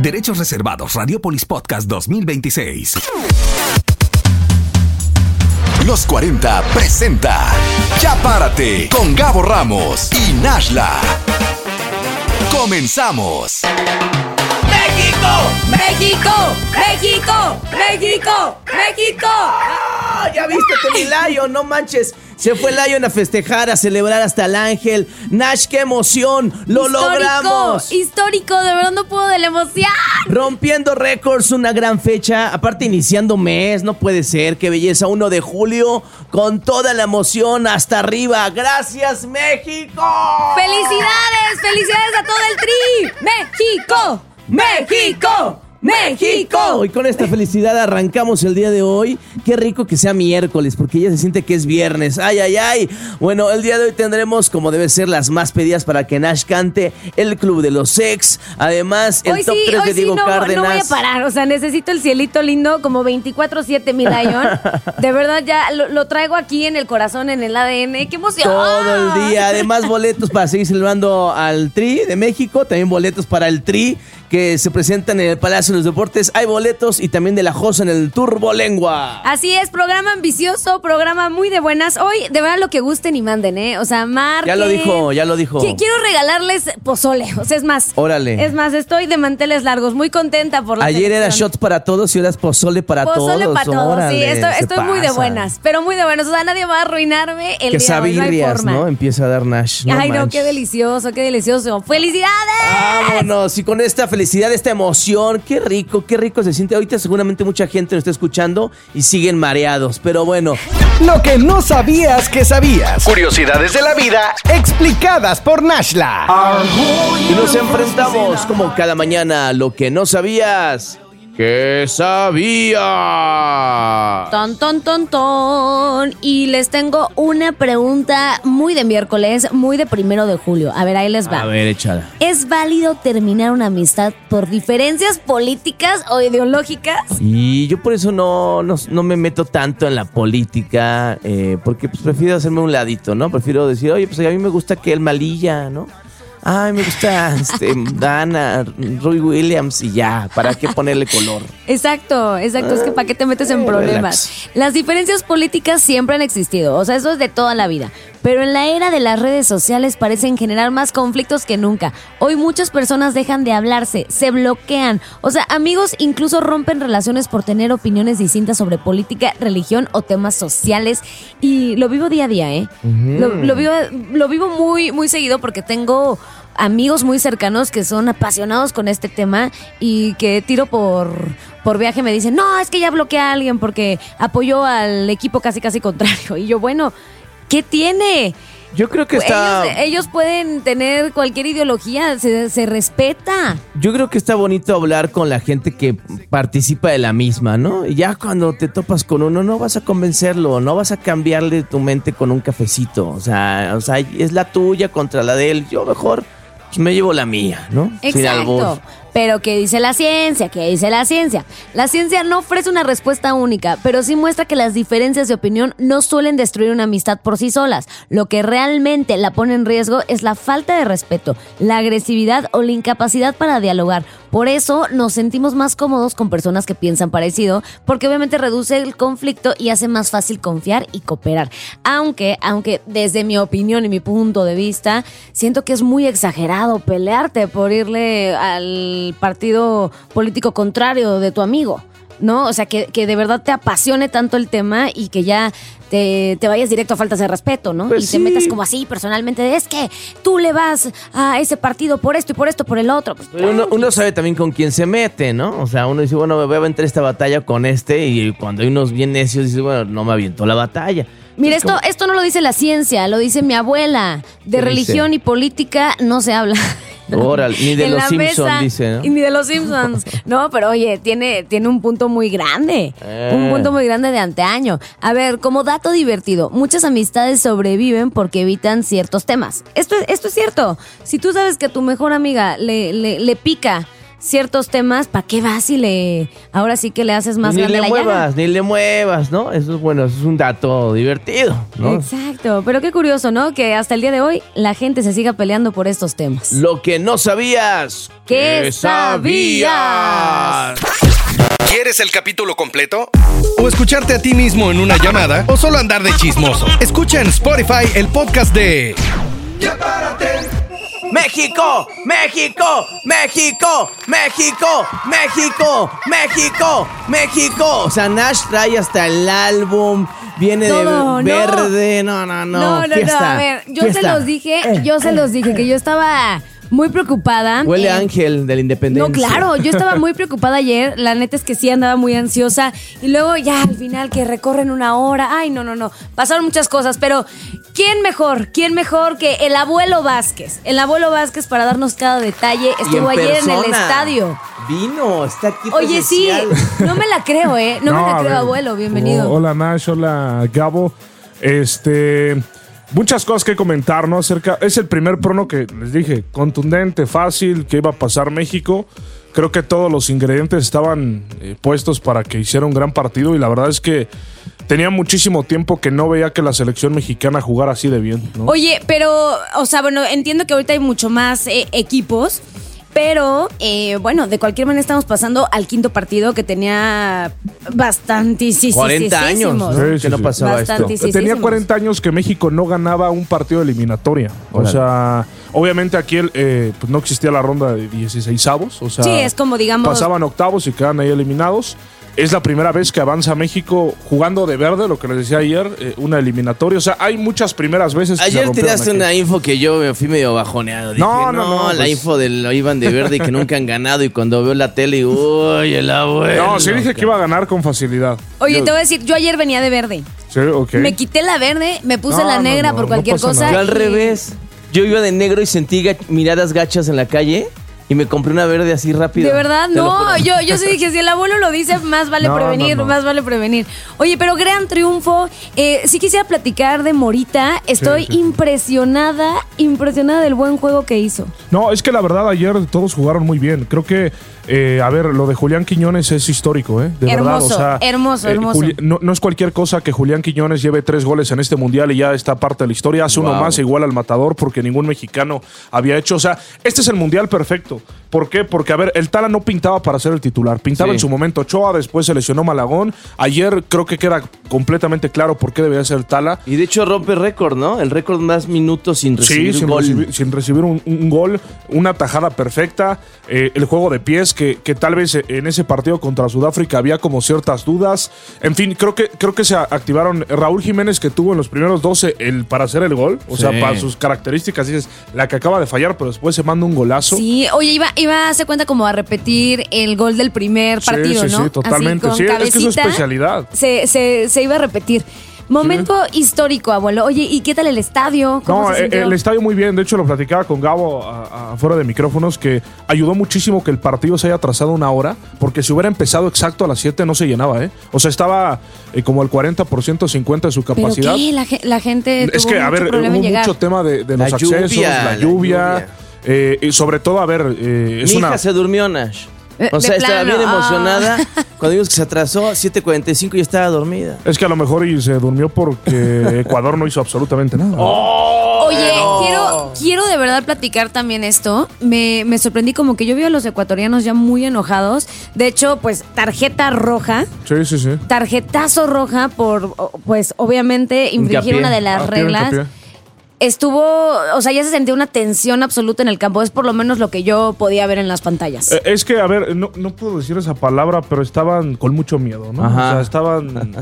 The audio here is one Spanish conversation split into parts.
Derechos reservados. Radiopolis Podcast 2026. Los 40 presenta Ya Párate con Gabo Ramos y Nashla. Comenzamos. ¡México! ¡México! ¡México! ¡México! ¡México! ¡Ah! Ya viste que mi Lion, no manches. Se fue Lion a festejar, a celebrar hasta el ángel. Nash, qué emoción, lo logramos. Histórico, de verdad no puedo de la emoción. Rompiendo récords, una gran fecha. Aparte iniciando mes, no puede ser, qué belleza. 1 de julio, con toda la emoción hasta arriba. ¡Gracias, México! ¡Felicidades! ¡Felicidades a todo el tri! ¡México! ¡México! ¡México! Y con esta felicidad arrancamos el día de hoy. Qué rico que sea miércoles, porque ya se siente que es viernes. ¡Ay, ay, ay! Bueno, el día de hoy tendremos, como debe ser, las más pedidas para que Nash cante, el Club de los Ex. Además, el hoy top 3 de Diego Cárdenas. No voy a parar, o sea, necesito el cielito lindo como 24/7, mi Lion. De verdad, ya lo traigo aquí en el corazón, en el ADN. ¡Qué emoción! Todo el día. Además, boletos para seguir celebrando al Tri de México. También boletos para el Tri que se presentan en el Palacio de los Deportes. Hay boletos y también de la Josa en el Turbolengua. Así es, programa ambicioso, programa muy de buenas. Hoy, de verdad, lo que gusten y manden, ¿eh? O sea, marquen. Ya lo dijo. Quiero regalarles pozole, o sea, es más. Órale. Es más, estoy de manteles largos, muy contenta por la Ayer era selección. shots para todos y ahora es pozole para todos. Pozole para todos, Órale, sí, estoy muy de buenas, pero muy de buenas. O sea, nadie va a arruinarme el día de hoy, Quesabirrias, no hay forma. ¿no? Empieza a dar Nash. Ay, no, manches. qué delicioso, qué delicioso. ¡Felicidades! Vámonos, y con esta felicidad, esta emoción, qué rico se siente. Ahorita seguramente mucha gente nos está escuchando y siguen mareados, pero bueno. Lo que no sabías que sabías. Curiosidades de la vida explicadas por Nashla. Y nos enfrentamos como cada mañana a lo que no sabías que sabías. Ton, ton, ton, ton. Y les tengo una pregunta muy de miércoles, muy de 1 de julio. A ver, ahí les va. A ver, échala. ¿Es válido terminar una amistad por diferencias políticas o ideológicas? Y yo por eso no me meto tanto en la política, porque pues prefiero hacerme un ladito, ¿no? Prefiero decir, oye, pues a mí me gusta que el Malilla, ¿no? Ay, me gusta Dana, Roy Williams y ya, ¿para qué ponerle color? Exacto, es que ¿para qué te metes en problemas? Relax. Las diferencias políticas siempre han existido, o sea, eso es de toda la vida. Pero en la era de las redes sociales parecen generar más conflictos que nunca. Hoy muchas personas dejan de hablarse, se bloquean. O sea, amigos incluso rompen relaciones por tener opiniones distintas sobre política, religión o temas sociales. Y lo vivo día a día, ¿eh? Lo vivo muy, muy seguido porque tengo amigos muy cercanos que son apasionados con este tema y que tiro por viaje me dicen, no, es que ya bloqueé a alguien porque apoyó al equipo casi contrario. Y yo, bueno, ¿qué tiene? Yo creo que Ellos pueden tener cualquier ideología, se respeta. Yo creo que está bonito hablar con la gente que participa de la misma, ¿no? Y ya cuando te topas con uno, no vas a convencerlo, no vas a cambiarle tu mente con un cafecito. O sea, es la tuya contra la de él. Yo mejor pues, me llevo la mía, ¿no? Sin albur. Exacto. Pero ¿qué dice la ciencia? ¿Qué dice la ciencia? La ciencia no ofrece una respuesta única, pero sí muestra que las diferencias de opinión no suelen destruir una amistad por sí solas. Lo que realmente la pone en riesgo es la falta de respeto, la agresividad o la incapacidad para dialogar. Por eso nos sentimos más cómodos con personas que piensan parecido, porque obviamente reduce el conflicto y hace más fácil confiar y cooperar. Aunque desde mi opinión y mi punto de vista, siento que es muy exagerado pelearte por irle al partido político contrario de tu amigo, ¿no? O sea, que de verdad te apasione tanto el tema y que ya te vayas directo a faltas de respeto, ¿no? Pues y te metas como así personalmente, es que tú le vas a ese partido por esto y por esto, por el otro. Pues, Pero uno sabe también con quién se mete, ¿no? O sea, uno dice, bueno, me voy a aventar esta batalla con este, y cuando hay unos bien necios, dice, bueno, no me aviento la batalla. Mira, esto no lo dice la ciencia, lo dice mi abuela. De ¿Qué religión dice? y política no se habla. Órale, ni de En los la Simpsons, mesa, dice, ¿no? Y ni de los Simpsons. No, pero oye, tiene un punto muy grande. Un punto muy grande de antaño. A ver, como dato divertido, muchas amistades sobreviven porque evitan ciertos temas. Esto es cierto. Si tú sabes que a tu mejor amiga le pica ciertos temas, ¿para qué vas y ahora sí que le haces más grande la llaga? Ni le muevas, ¿no? Eso es bueno, eso es un dato divertido, ¿no? Exacto, pero qué curioso, ¿no? Que hasta el día de hoy la gente se siga peleando por estos temas. Lo que no sabías, ¿qué sabías? ¿Quieres el capítulo completo? ¿O escucharte a ti mismo en una llamada? ¿O solo andar de chismoso? Escucha en Spotify el podcast de Ya Párate. México, México, México, México, México, México, México. O sea, Nash trae hasta el álbum, viene Todo, de verde, no. No, a ver, yo se los dije que yo estaba muy preocupada. Huele Ángel de la Independencia. No, claro, yo estaba muy preocupada ayer. La neta es que sí andaba muy ansiosa. Y luego ya al final que recorren una hora. Ay, no. Pasaron muchas cosas, pero ¿quién mejor que el abuelo Vázquez? El abuelo Vázquez para darnos cada detalle. Estuvo ayer en el estadio. Vino, está aquí. Oye, presencial. Sí, no me la creo, ¿eh? No me la creo, abuelo. Bienvenido. Hola, Nash. Hola, Gabo. Muchas cosas que comentar, ¿no? Es el primer prono que les dije, contundente, fácil, que iba a pasar México. Creo que todos los ingredientes estaban puestos para que hiciera un gran partido y la verdad es que tenía muchísimo tiempo que no veía que la selección mexicana jugara así de bien, ¿no? Oye, pero, o sea, bueno, entiendo que ahorita hay mucho más equipos. Pero, bueno, de cualquier manera estamos pasando al quinto partido que tenía bastantísimos. 40 años, ¿no? Sí, que no pasaba esto. Tenía 40 años que México no ganaba un partido de eliminatoria. O sea, obviamente aquí pues no existía la ronda de 16avos. O sea, sí, es como, digamos, pasaban octavos y quedaban ahí eliminados. Es la primera vez que avanza México jugando de verde, lo que les decía ayer, una eliminatoria. O sea, hay muchas primeras veces que ayer tiraste una info que yo me fui medio bajoneado. Dije, no, la info del iban de verde y que nunca han ganado. Y cuando veo la tele, uy, el abuelo. No, sí dije que iba a ganar con facilidad. Oye, te voy a decir, yo ayer venía de verde. Sí, ok. Me quité la verde, me puse la negra por cualquier cosa. Yo al revés. Yo iba de negro y sentí miradas gachas en la calle. Y me compré una verde así rápido. ¿De verdad? No, yo sí dije, si el abuelo lo dice, más vale prevenir. Oye, pero gran triunfo. Sí quisiera platicar de Morita. Estoy impresionada del buen juego que hizo. No, es que la verdad ayer todos jugaron muy bien. Creo que, lo de Julián Quiñones es histórico, ¿eh? De hermoso, verdad, o sea, hermoso. No es cualquier cosa que Julián Quiñones lleve 3 goles en este mundial y ya está parte de la historia. Hace uno más igual al Matador porque ningún mexicano había hecho. O sea, este es el mundial perfecto. ¿Por qué? Porque, el Tala no pintaba para ser el titular. Pintaba en su momento Ochoa, después se lesionó Malagón. Ayer creo que queda completamente claro por qué debería ser el Tala. Y de hecho rompe récord, ¿no? El récord más minutos sin recibir un gol. Sin recibir un gol, una tajada perfecta, el juego de pies, que tal vez en ese partido contra Sudáfrica había como ciertas dudas. En fin, creo que se activaron. Raúl Jiménez, que tuvo en los primeros 12 para hacer el gol, o sea, para sus características, dices, la que acaba de fallar, pero después se manda un golazo. Sí, oye, iba a hacer cuenta como a repetir el gol del primer partido, ¿no? Sí, totalmente. Así, sí, es que es su especialidad. Se iba a repetir. Momento histórico, abuelo. Oye, ¿y qué tal el estadio? ¿Cómo se sintió? El estadio muy bien. De hecho, lo platicaba con Gabo afuera de micrófonos, que ayudó muchísimo que el partido se haya atrasado una hora, porque si hubiera empezado exacto a las 7 no se llenaba, ¿eh? O sea, estaba como el 40%, 50% de su capacidad. ¿Pero qué? La gente es que, hubo mucho tema de los accesos, la lluvia. Y sobre todo, Mi hija se durmió, Nash. O sea, estaba bien emocionada. Cuando vimos que se atrasó, 7:45 y estaba dormida. Es que a lo mejor y se durmió porque Ecuador no hizo absolutamente nada. Oye, quiero de verdad platicar también esto. Me sorprendí como que yo vi a los ecuatorianos ya muy enojados. De hecho, pues, tarjeta roja. Sí. Tarjetazo roja por, pues, obviamente, infringir una de las reglas. Estuvo, o sea, ya se sentía una tensión absoluta en el campo. Es por lo menos lo que yo podía ver en las pantallas. Es que, no puedo decir esa palabra, pero estaban con mucho miedo, ¿no? Ajá. O sea, estaban,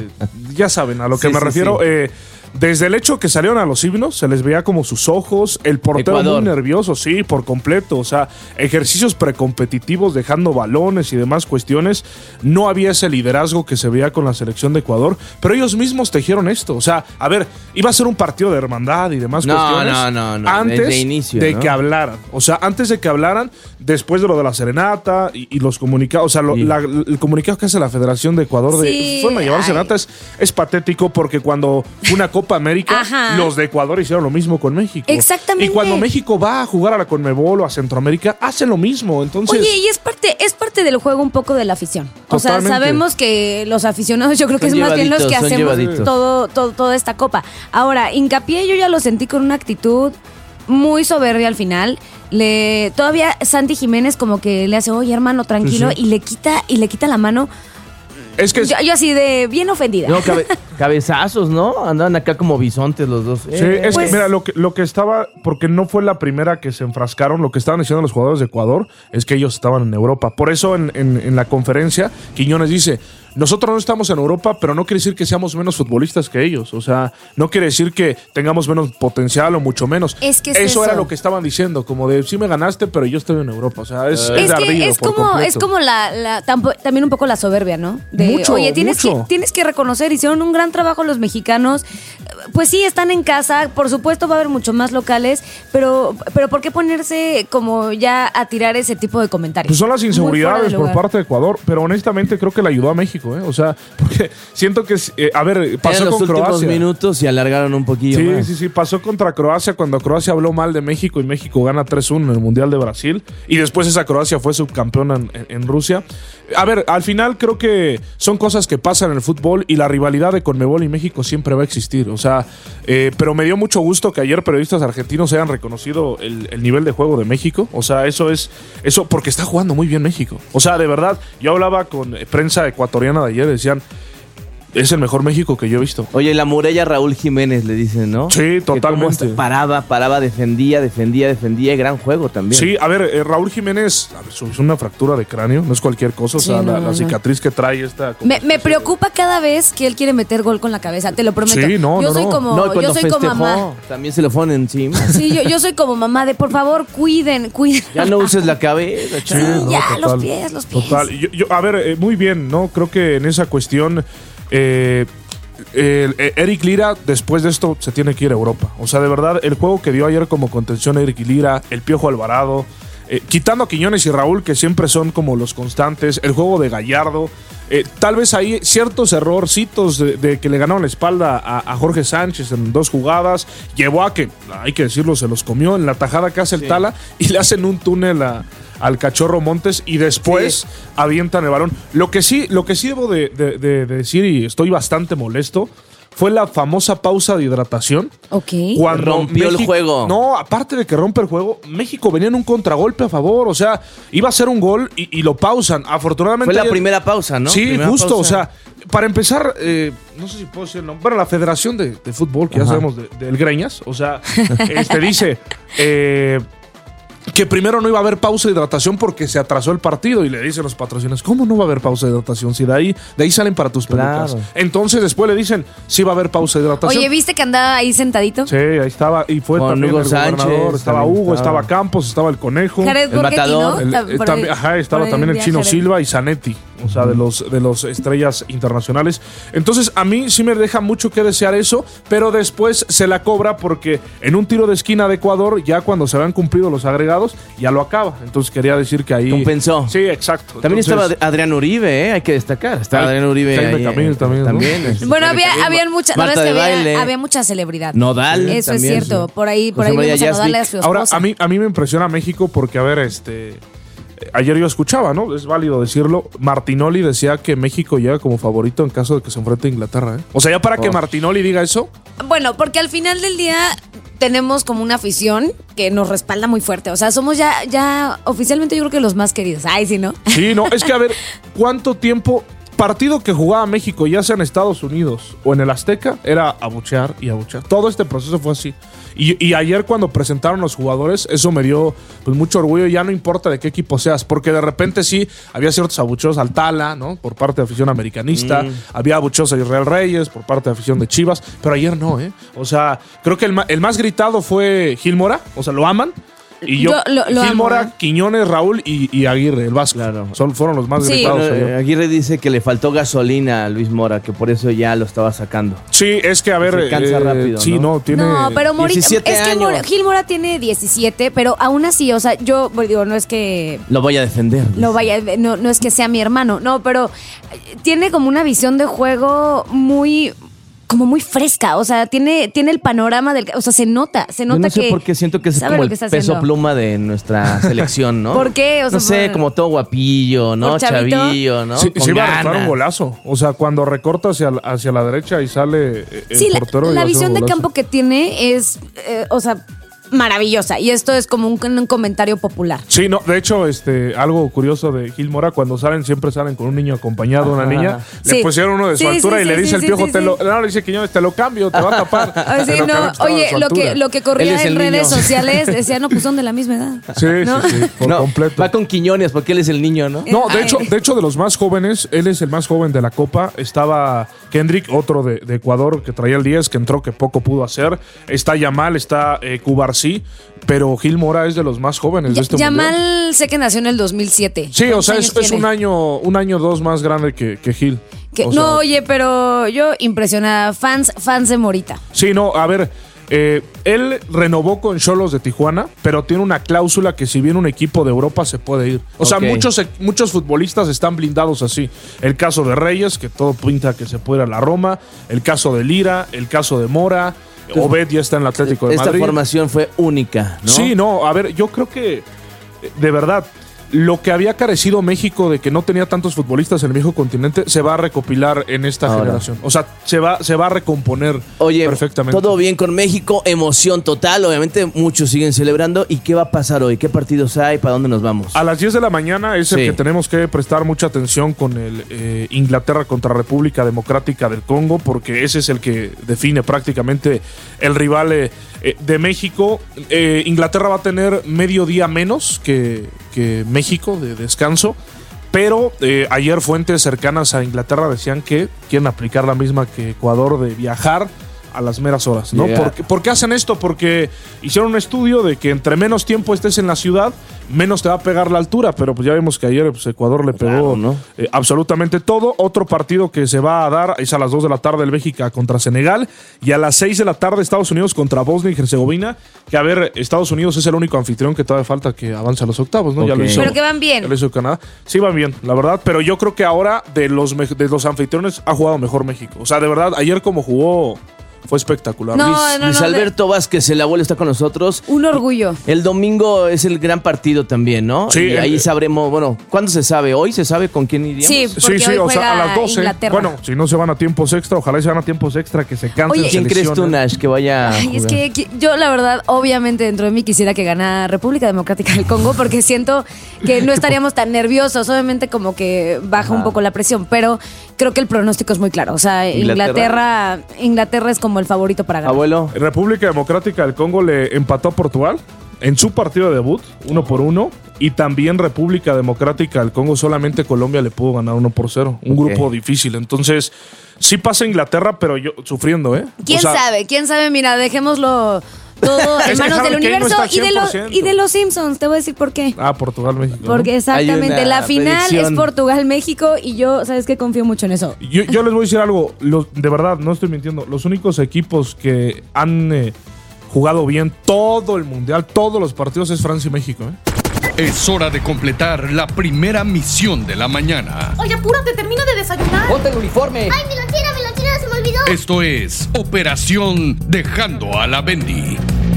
ya saben a lo que me refiero. Desde el hecho que salieron a los himnos, se les veía como sus ojos, el portero Ecuador. muy nervioso, sí, por completo. O sea, ejercicios precompetitivos, dejando balones y demás cuestiones. No había ese liderazgo que se veía con la selección de Ecuador, pero ellos mismos tejieron esto. O sea, iba a ser un partido de hermandad y demás cuestiones. No. Antes de inicio, de que hablaran. O sea, antes de que hablaran, después de lo de la serenata y los comunicados. O sea, el comunicado que hace la Federación de Ecuador de fueron a llevar serenata es patético, porque cuando una Copa Copa América, Ajá. los de Ecuador hicieron lo mismo con México. Exactamente. Y cuando México va a jugar a la Conmebol o a Centroamérica, hacen lo mismo. Entonces, Oye, y es parte del juego un poco de la afición. O sea, Totalmente. sabemos que los aficionados, yo creo que Son es más bien los que llevaditos, son hacemos llevaditos. toda esta copa. Ahora, Hincapié yo ya lo sentí con una actitud muy soberbia al final. Todavía Santi Jiménez como que le hace, oye, hermano, tranquilo, Sí. y le quita la mano. es que... Yo así de bien ofendida. No, cabezazos, ¿no? Andaban acá como bisontes los dos. Sí, es Pues- que mira, lo que estaba, porque no fue la primera que se enfrascaron, lo que estaban diciendo los jugadores de Ecuador es que ellos estaban en Europa. Por eso en la conferencia, Quiñones dice, nosotros no estamos en Europa, pero no quiere decir que seamos menos futbolistas que ellos. O sea, no quiere decir que tengamos menos potencial o mucho menos. Es que es eso era eso. lo que estaban diciendo, como de, sí me ganaste, pero yo estoy en Europa. O sea, es de Es que ardido es por como completo. también un poco la soberbia, ¿no? De, Mucho, oye, tienes mucho. que reconocer, hicieron un gran trabajo los mexicanos. Pues sí, están en casa, por supuesto va a haber mucho más locales, pero ¿por qué ponerse como ya a tirar ese tipo de comentarios? Pues son las Muy fuera inseguridades de por lugar. parte de Ecuador, pero honestamente creo que le ayudó a México, ¿eh? O sea, porque siento que, pasó Eran los con últimos Croacia. minutos y alargaron un poquillo más. Sí, pasó contra Croacia cuando Croacia habló mal de México y México gana 3-1 en el Mundial de Brasil y después esa Croacia fue subcampeona en Rusia. A ver, al final creo que son cosas que pasan en el fútbol y la rivalidad de Conmebol y México siempre va a existir, o sea, pero me dio mucho gusto que ayer periodistas argentinos hayan reconocido el nivel de juego de México, o sea, eso porque está jugando muy bien México, o sea, de verdad, yo hablaba con prensa ecuatoriana de ayer, decían, es el mejor México que yo he visto. Oye, la muralla Raúl Jiménez le dicen, ¿no? Sí, Que totalmente. cómo paraba, defendía, y gran juego también. Sí, a ver, Raúl Jiménez es una fractura de cráneo, no es cualquier cosa, o Sí, sea, no, la no. cicatriz que trae esta... Me preocupa cada vez que él quiere meter gol con la cabeza, te lo prometo. Sí, no, yo no, soy no. como, No, y yo cuando soy como mamá. festejó, también se lo ponen encima. Sí, yo soy como mamá de por favor, cuiden. Ya no uses la cabeza, Sí, chavo. ya, total. los pies. Total. A ver, muy bien, ¿no? Creo que en esa cuestión... Eric Lira, después de esto, se tiene que ir a Europa. O sea, de verdad, el juego que dio ayer como contención Eric Lira, el Piojo Alvarado, quitando a Quiñones y Raúl, que siempre son como los constantes, el juego de Gallardo, tal vez hay ciertos errorcitos de que le ganaron la espalda a Jorge Sánchez en 2 jugadas, llevó a que, hay que decirlo, se los comió en la tajada que hace el Tala y le hacen un túnel al Cachorro Montes y después avientan el balón. Lo que sí debo de decir, y estoy bastante molesto, fue la famosa pausa de hidratación. Ok. Cuando Rompió el juego. No, aparte de que rompe el juego, México venía en un contragolpe a favor. O sea, iba a ser un gol y lo pausan. Afortunadamente. Fue la ayer- primera pausa, ¿no? Sí, Primera justo. pausa. O sea, para empezar, no sé si puedo decir el nombre. Bueno, la Federación de Fútbol, que ya sabemos del Greñas, o sea, dice. Que primero no iba a haber pausa de hidratación porque se atrasó el partido y le dicen los patrocinadores, ¿cómo no va a haber pausa de hidratación? Si de ahí salen para tus pelucas. Claro. Entonces después le dicen, sí va a haber pausa de hidratación. Oye, ¿viste que andaba ahí sentadito? Sí, ahí estaba, y fue Con también Hugo el Sánchez, gobernador, estaba también Hugo, estaba. estaba Campos, estaba el Conejo. Jared El Borghetti, matador. ¿no? Por ahí- Estaba por ahí también el vi a Chino Jared. Silva y Zanetti, o sea, de los estrellas internacionales. Entonces, a mí sí me deja mucho que desear eso, pero después se la cobra porque en un tiro de esquina de Ecuador, ya cuando se habían cumplido los agregados, ya lo acaba. Entonces, quería decir que ahí... Compensó. Sí, exacto. También Entonces, estaba Adrián Uribe, hay que destacar. Estaba Ay, Adrián Uribe Jaime ahí, Camil también, ¿no? Bueno, habían muchas, la Marta verdad es que de baile. había mucha celebridad. Nodal Eso también, es cierto. sí. Por ahí José María vimos a Nodal y a Yazdic. su esposa. Ahora, a mí me impresiona México porque, a ver, ayer yo escuchaba, ¿no? Es válido decirlo. Martinoli decía que México llega como favorito en caso de que se enfrente a Inglaterra, ¿eh? O sea, ya para que Martinoli diga eso. Bueno, porque al final del día tenemos como una afición que nos respalda muy fuerte. O sea, somos ya oficialmente yo creo que los más queridos. Ay, sí, ¿no? Sí, no, es que a ver, ¿cuánto tiempo? Partido que jugaba México, ya sea en Estados Unidos o en el Azteca, era abuchear y abuchear. Todo este proceso fue así. Y ayer cuando presentaron los jugadores, eso me dio pues mucho orgullo. Ya no importa de qué equipo seas, porque de repente sí había ciertos abucheos al Tala, ¿no? Por parte de afición americanista. Había abucheos a Israel Reyes por parte de afición de Chivas. Pero ayer no, ¿eh? O sea, creo que el más gritado fue Gil Mora. O sea, lo aman. Y yo Lo Gil amo, Mora, ¿eh? Quiñones, Raúl y Aguirre, el Vasco. Claro. Fueron los más Sí. gritados ayer. Aguirre dice que le faltó gasolina a Luis Mora, que por eso ya lo estaba sacando. Sí, es que a ver. Se cansa rápido, sí, ¿no? no, tiene. No, pero Morita, 17 es que años. Gil Mora tiene 17, pero aún así, o sea, yo digo, no es que Lo voy a defender. no vaya, no es que sea mi hermano, no, pero tiene como una visión de juego muy como muy fresca, o sea, tiene el panorama del, o sea, se nota Yo no sé que por qué siento que es sabe como lo el que está peso haciendo. pluma de nuestra selección, ¿no? ¿Por qué? O sea, no sé, por- como todo guapillo, ¿no? por chavito. Chavillo, ¿no? Sí, Con sí va a rifar ganas. un golazo. O sea, cuando recorta hacia la derecha y sale el Sí, portero. y va la a hacer visión un de golazo. campo que tiene es, o sea, maravillosa. Y esto es como un comentario popular. Sí, no, de hecho, algo curioso de Gil Mora, cuando siempre salen con un niño acompañado, una niña, Sí. le pusieron uno de su Sí, altura sí, y le sí, dice sí, el sí, Piojo, sí, sí. no, le dice Quiñones, te lo cambio, te va a tapar. Ay, sí, Pero no, Carlos estaba de oye, su lo que altura. Él corría es en el redes niño. sociales decía, no, pues son de la misma edad. Sí, ¿no? sí, por No, completo. va con Quiñones porque él es el niño, ¿no? No, Ay. de hecho, de los más jóvenes, él es el más joven de la Copa. Estaba Kendrick, otro de Ecuador, que traía el 10, que entró, que poco pudo hacer. Está Yamal, está Cubarsí, pero Gil Mora es de los más jóvenes de este mundial. Yamal sé que nació en el 2007. Sí, o sea, ¿Cuántos es años un tiene? año o dos más grande que Gil. Que- O sea, no, oye, pero yo impresionada. Fans de Morita. Sí, no, a ver, él renovó con Xolos de Tijuana, pero tiene una cláusula que si viene un equipo de Europa se puede ir. O sea, Ok. muchos futbolistas están blindados así. El caso de Reyes, que todo pinta que se puede ir a la Roma. El caso de Lira, el caso de Mora. Obed ya está en el Atlético de Esta Madrid. formación fue única, ¿no? Sí, no, a ver, yo creo que, de verdad, lo que había carecido México de que no tenía tantos futbolistas en el viejo continente se va a recopilar en esta Ahora. generación. O sea, se va a recomponer Oye, perfectamente. todo bien con México, emoción total, obviamente muchos siguen celebrando. ¿Y qué va a pasar hoy? ¿Qué partidos hay? ¿Para dónde nos vamos? A las 10 de la mañana es el Sí. que tenemos que prestar mucha atención con el Inglaterra contra República Democrática del Congo, porque ese es el que define prácticamente el rival de México. Inglaterra va a tener medio día menos que México de descanso, pero ayer fuentes cercanas a Inglaterra decían que quieren aplicar la misma que Ecuador de viajar a las meras horas, ¿no? Llegar. ¿Por qué hacen esto? Porque hicieron un estudio de que entre menos tiempo estés en la ciudad, menos te va a pegar la altura, pero pues ya vimos que ayer pues, Ecuador le pegó Claro, ¿no? absolutamente todo. Otro partido que se va a dar es a las 2 de la tarde el Bélgica contra Senegal y a las 6 de la tarde Estados Unidos contra Bosnia y Herzegovina, que a ver, Estados Unidos es el único anfitrión que todavía falta que avance a los octavos, ¿no? Ya lo Ok. hizo. Pero que van bien. Ya lo hizo Canadá. Sí, van bien, la verdad, pero yo creo que ahora de los anfitriones ha jugado mejor México. O sea, de verdad, ayer como jugó fue espectacular. No, Luis Alberto Vázquez, el abuelo, está con nosotros. Un orgullo. El domingo es el gran partido también, ¿no? Sí, y ahí sabremos, bueno, ¿cuándo se sabe? ¿Hoy se sabe con quién iríamos? Sí, porque hoy o sea, juega a las 12. Inglaterra. Bueno, si no se van a tiempos extra, ojalá y se van a tiempos extra, que se cansen. Oye, se ¿Quién crees tú, lesionen. Nash, que vaya a Ay, es jugar? que yo, la verdad, obviamente dentro de mí quisiera que ganara República Democrática del Congo porque siento que no estaríamos tan nerviosos. Obviamente como que baja un poco la presión, pero creo que el pronóstico es muy claro. O sea, ¿Inglaterra? Inglaterra es como el favorito para ganar. Abuelo, República Democrática del Congo le empató a Portugal en su partido de debut, 1-1, y también República Democrática del Congo, solamente Colombia le pudo ganar 1-0. Un Ok. grupo difícil. Entonces, sí pasa Inglaterra, pero yo sufriendo, ¿eh? ¿Quién O sea, sabe? ¿Quién sabe? Mira, dejémoslo todo en Es que manos Harry del Kane no universo está al y de 100%. los Simpsons. Te voy a decir por qué. Portugal, México. ¿no? Porque exactamente, Hay una la final predicción. es Portugal-México y yo, ¿sabes qué? Confío mucho en eso. Yo les voy a decir algo, de verdad, no estoy mintiendo. Los únicos equipos que han jugado bien todo el mundial, todos los partidos, es Francia y México. Es hora de completar la primera misión de la mañana. Oye, apúrate, termina de desayunar. ¡Ponte el uniforme! ¡Ay, mi lonchera, se me olvidó! Esto es Operación Dejando a la Bendy.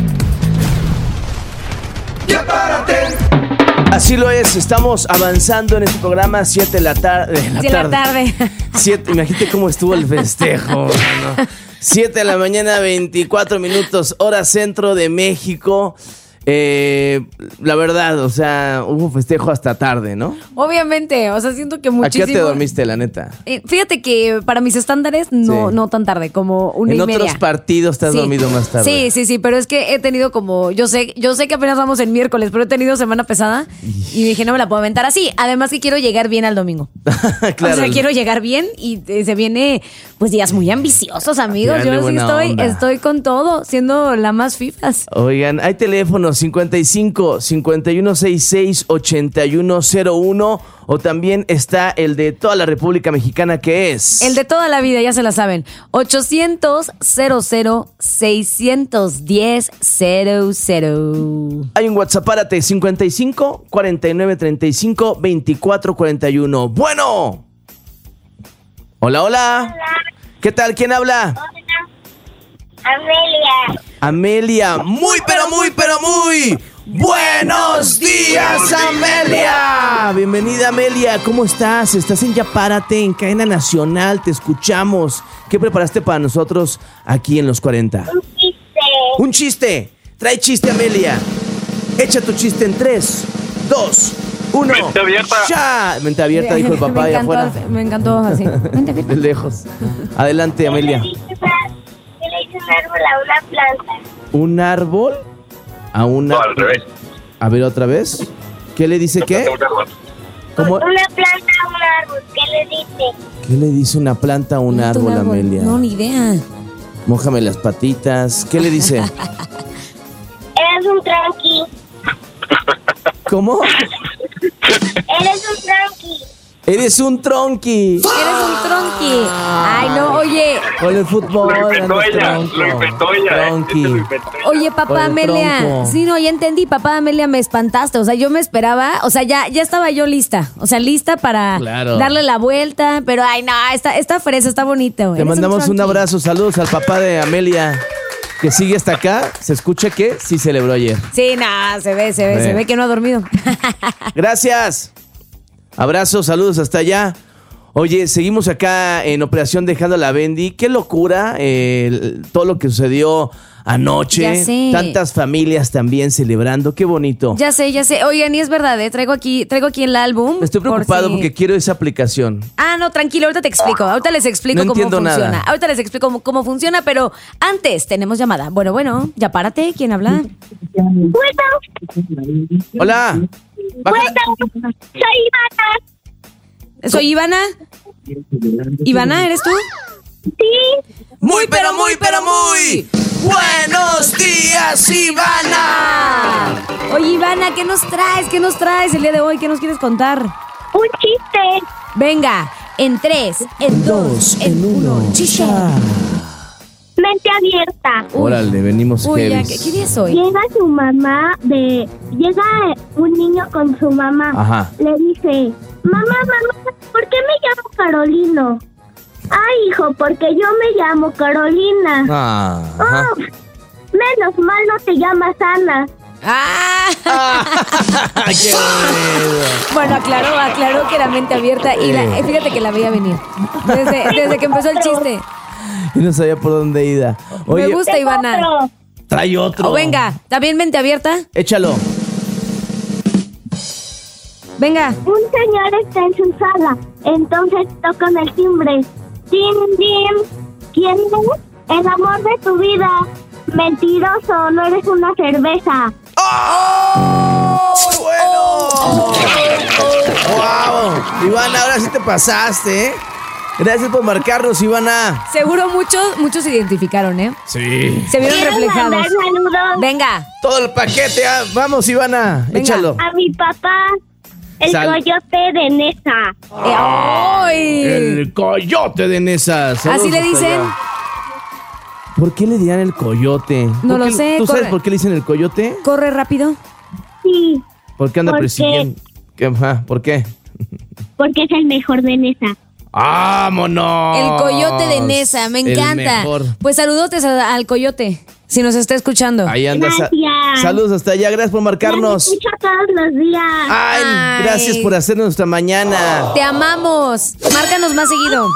así lo es, estamos avanzando en este programa, 7 de la tarde. Sí, la tarde. 7, imagínate cómo estuvo el festejo. 7 de la mañana, 24 minutos, hora centro de México. La verdad, o sea, hubo festejo hasta tarde, ¿no? Obviamente, o sea, siento que ¿A qué muchísimo. hora te dormiste, la neta? Fíjate que para mis estándares no, Sí. no tan tarde, como una En y media. otros partidos te has Sí. dormido más tarde. Sí, pero es que he tenido como, yo sé que apenas vamos en miércoles, pero he tenido semana pesada y dije, no me la puedo aventar así. Además que quiero llegar bien al domingo. Claro. O sea, quiero llegar bien y se viene, pues, días muy ambiciosos, amigos. Tirarle Yo sí buena onda. estoy con todo, siendo la más fifas. Oigan, hay teléfonos 55 5166 8101 o también está el de toda la República Mexicana, que es El de toda la vida, ya se la saben. 800-00-610-00. Hay un WhatsApp, párate, 55 49 35 24 41. Bueno. Hola. ¿Qué tal? ¿Quién habla? Hola, Amelia, muy, pero muy, pero muy. ¡Buenos días, Amelia! Bienvenida, Amelia. ¿Cómo estás? Estás en Ya Párate, en cadena nacional. Te escuchamos. ¿Qué preparaste para nosotros aquí en Los 40? Un chiste. Trae chiste, Amelia. Echa tu chiste en 3, 2, 1. Mente abierta. ¡Ya! Mente abierta, dijo el papá allá afuera. Me encantó así. Mente abierta. De lejos. Adelante, Amelia. ¿Qué le dice un árbol a una planta? ¿Un árbol a una...? No, al revés. A ver, otra vez. ¿Qué le dice qué? ¿Cómo? Una planta a un árbol, ¿qué le dice? ¿Qué le dice una planta a un árbol, Amelia? No, ni idea. Mójame las patitas. ¿Qué le dice? Eres un tranqui. ¿Cómo? Eres un tranqui. Eres un tronqui. Eres un tronqui. Ay, no, oye. Con el fútbol. Lo inventó andas ella. tronco. Lo inventó ella. Tronqui. Lo inventó ella. Oye, Con papá el Amelia. tronco. Sí, no, ya entendí, papá Amelia, me espantaste. O sea, yo me esperaba, o sea, ya estaba yo lista. O sea, lista para Claro. darle la vuelta. Pero, ay, no, está fresa, está bonito. Te mandamos un abrazo. Saludos al papá de Amelia, que sigue hasta acá. Se escucha que sí celebró ayer. Sí, no, se ve que no ha dormido. Gracias. Abrazos, saludos hasta allá. Oye, seguimos acá en Operación Dejando a la Bendy. Qué locura todo lo que sucedió anoche. Ya sé. Tantas familias también celebrando. Qué bonito. Ya sé. Oigan, y es verdad, traigo aquí el álbum. Estoy preocupado porque quiero esa aplicación. Ah, no, tranquilo, ahorita te explico. Ahorita les explico No cómo entiendo funciona. nada. Ahorita les explico cómo funciona, pero antes tenemos llamada. Bueno, ya párate. ¿Quién habla? Hola. Bájala. Soy Ivana. Soy Ivana. ¿Ivana, eres tú? Sí. Muy, pero muy, pero muy. Buenos días, Ivana. Oye, Ivana, ¿qué nos traes? ¿Qué nos traes el día de hoy? ¿Qué nos quieres contar? Un chiste. Venga, en 3, en 2, en 1. Chiste. Mente abierta. Órale, venimos Uy, ya, heavies. ¿qué día es hoy? Llega un niño con su mamá. Ajá. Le dice, mamá, ¿por qué me llamo Carolino? Ay, hijo, porque yo me llamo Carolina. Ajá. Oh, menos mal no te llamas Ana. ¡Ah! ¡Qué bonito! Bueno, aclaró que era mente abierta y fíjate que la veía venir. Desde que empezó el chiste. Y no sabía por dónde ir. Oye, Me gusta, Ivana. Otro. trae otro. O venga, ¿también mente abierta? Échalo. Venga. Un señor está en su sala, entonces tocan el timbre. ¡Dim, dim! ¿Quién es? El amor de tu vida. Mentiroso, no eres una cerveza. ¡Oh! ¡Bueno! ¡Wow! Ivana, ahora sí te pasaste, ¿eh? Gracias por marcarnos, Ivana. Seguro muchos se identificaron, ¿eh? Sí. Se vieron ¿Quieres reflejados. mandar saludos? Venga. Todo el paquete. Vamos, Ivana. Venga. Échalo. A mi papá, el coyote de Nesa. ¡Ay! El coyote de Nesa. Saludos ¿Así le hasta dicen? allá. ¿Por qué le dirán el coyote? No ¿Por lo qué- sé, ¿Tú sabes corre. por qué le dicen el coyote? ¿Corre rápido? Sí, ¿Por qué anda ¿Por qué? persiguiendo? ¿Por qué? porque es el mejor de Nesa. ¡Vámonos! El coyote de Nesa, me El encanta. mejor. Pues saludotes al coyote, si nos está escuchando. Ahí anda. Gracias. Saludos hasta allá. Gracias por marcarnos. Los escucho todos los días. Ay, gracias por hacernos nuestra mañana. Te amamos. Márcanos más seguido.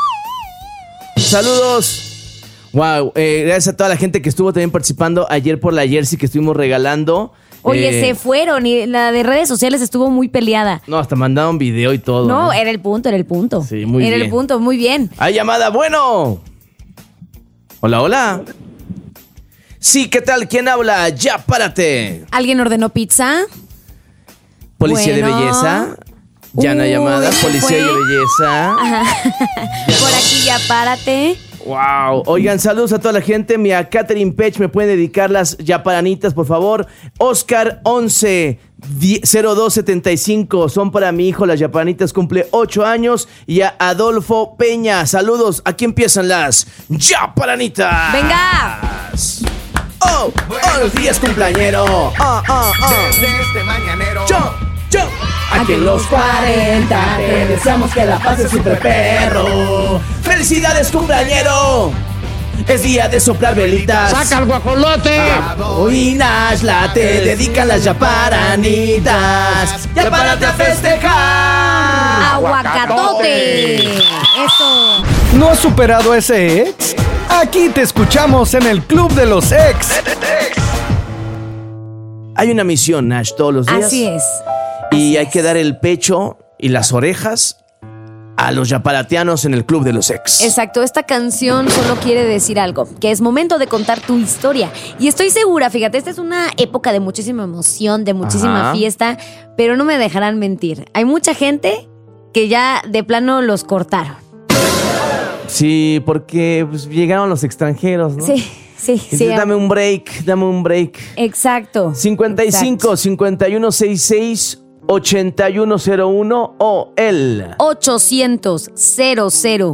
Saludos. Wow, gracias a toda la gente que estuvo también participando ayer por la jersey que estuvimos regalando. Oye, se fueron y la de redes sociales estuvo muy peleada. No, hasta mandaron video y todo. No, ¿eh? era el punto. Sí, muy Era bien. el punto, muy bien. Hay llamada, bueno. Hola. Sí, ¿qué tal? ¿Quién habla? Ya párate. ¿Alguien ordenó pizza? Policía Bueno. de belleza. Ya no hay llamada. ¿se Policía fue? de belleza. Ajá. Por aquí ya párate. Wow. Oigan, saludos a toda la gente. Mi a Catherine Pech me pueden dedicar las yaparanitas, por favor. Oscar 11 0275 son para mi hijo. Las yaparanitas cumple 8 años. Y a Adolfo Peña. Saludos. Aquí empiezan las yaparanitas. ¡Venga! Oh, buenos días, cumpleañero. Desde este mañanero. Yo. Aquí en los 40 te deseamos que la pases super perro. ¡Felicidades, cumpleañero! es día de soplar velitas. ¡Saca el guajolote! Hoy Nashla te dedican las yaparanitas. ¡Ya párate a festejar! ¡Aguacatote! ¡Eso! ¿No has superado a ese ex? Aquí te escuchamos en el Club de los Ex. Hay una misión, Nash, todos los días. Así es. Y hay que dar el pecho y las orejas a los yaparatianos en el Club de los Ex. Exacto, esta canción solo quiere decir algo, que es momento de contar tu historia. Y estoy segura, fíjate, esta es una época de muchísima emoción, de muchísima fiesta, pero no me dejarán mentir. Hay mucha gente que ya de plano los cortaron. Sí, porque pues, llegaron los extranjeros, ¿no? Sí. Entonces, dame un break. Exacto. 55 5166 8101 o el 800 00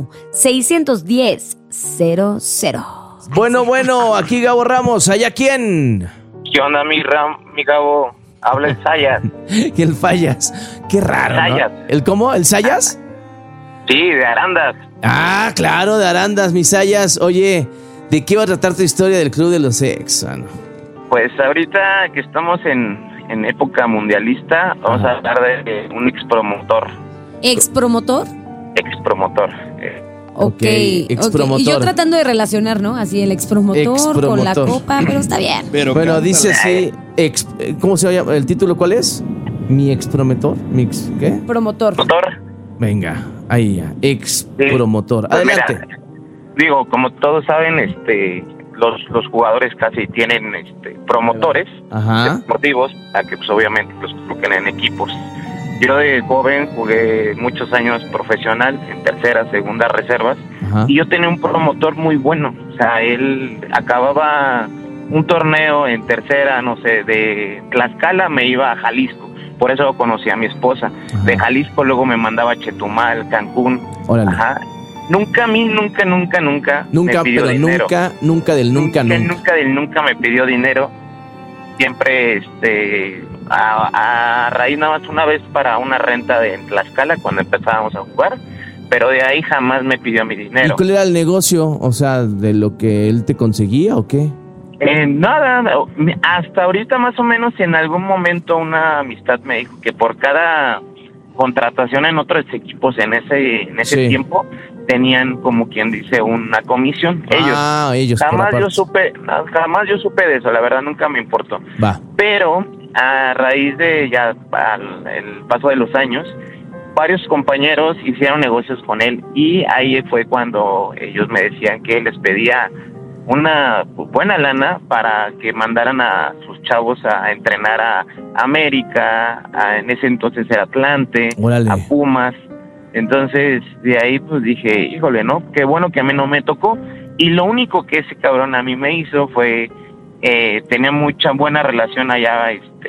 610 00. Bueno, aquí Gabo Ramos, ¿allá quién? ¿Qué onda, mi Gabo? Habla el Sayas. Y el Fallas. Qué raro, Sayas. ¿no? ¿El cómo? ¿El Sayas? Sí, de Arandas. Ah, claro, de Arandas, mis Sayas. Oye, ¿de qué va a tratar tu historia del Club de los Ex, mano? Pues ahorita que estamos en época mundialista, vamos a hablar de un expromotor. ¿Expromotor? Expromotor. Ok, expromotor. Y yo tratando de relacionar, ¿no? Así el expromotor con la copa, pero está bien. Pero bueno, dice así, ¿cómo se llama? ¿El título cuál es? ¿Mi expromotor? ¿Qué? Promotor. Venga, ahí ya, expromotor. Pues adelante. Mira, digo, como todos saben, los jugadores casi tienen promotores deportivos a que pues obviamente los coloquen en equipos. Yo de joven jugué muchos años profesional en tercera, segunda reservas. Y yo tenía un promotor muy bueno. O sea, él acababa un torneo en tercera, no sé, de Tlaxcala me iba a Jalisco. Por eso conocí a mi esposa. De Jalisco luego me mandaba a Chetumal, Cancún. Órale. Nunca me pidió dinero. Nunca me pidió dinero. Siempre, a raíz nada más una vez para una renta en Tlaxcala cuando empezábamos a jugar, pero de ahí jamás me pidió mi dinero. ¿Y cuál era el negocio? O sea, ¿de lo que él te conseguía o qué? Nada, hasta ahorita más o menos en algún momento una amistad me dijo que por cada contratación en otros equipos en ese tiempo tenían, como quien dice, una comisión. Ellos jamás yo supe de eso, la verdad nunca me importó. Pero a raíz de ya el paso de los años, varios compañeros hicieron negocios con él y ahí fue cuando ellos me decían que les pedía una buena lana para que mandaran a sus chavos a entrenar a América, en ese entonces era Atlante, a Pumas. Entonces de ahí pues dije, híjole, ¿no? Qué bueno que a mí no me tocó. Y lo único que ese cabrón a mí me hizo fue, tenía mucha buena relación allá,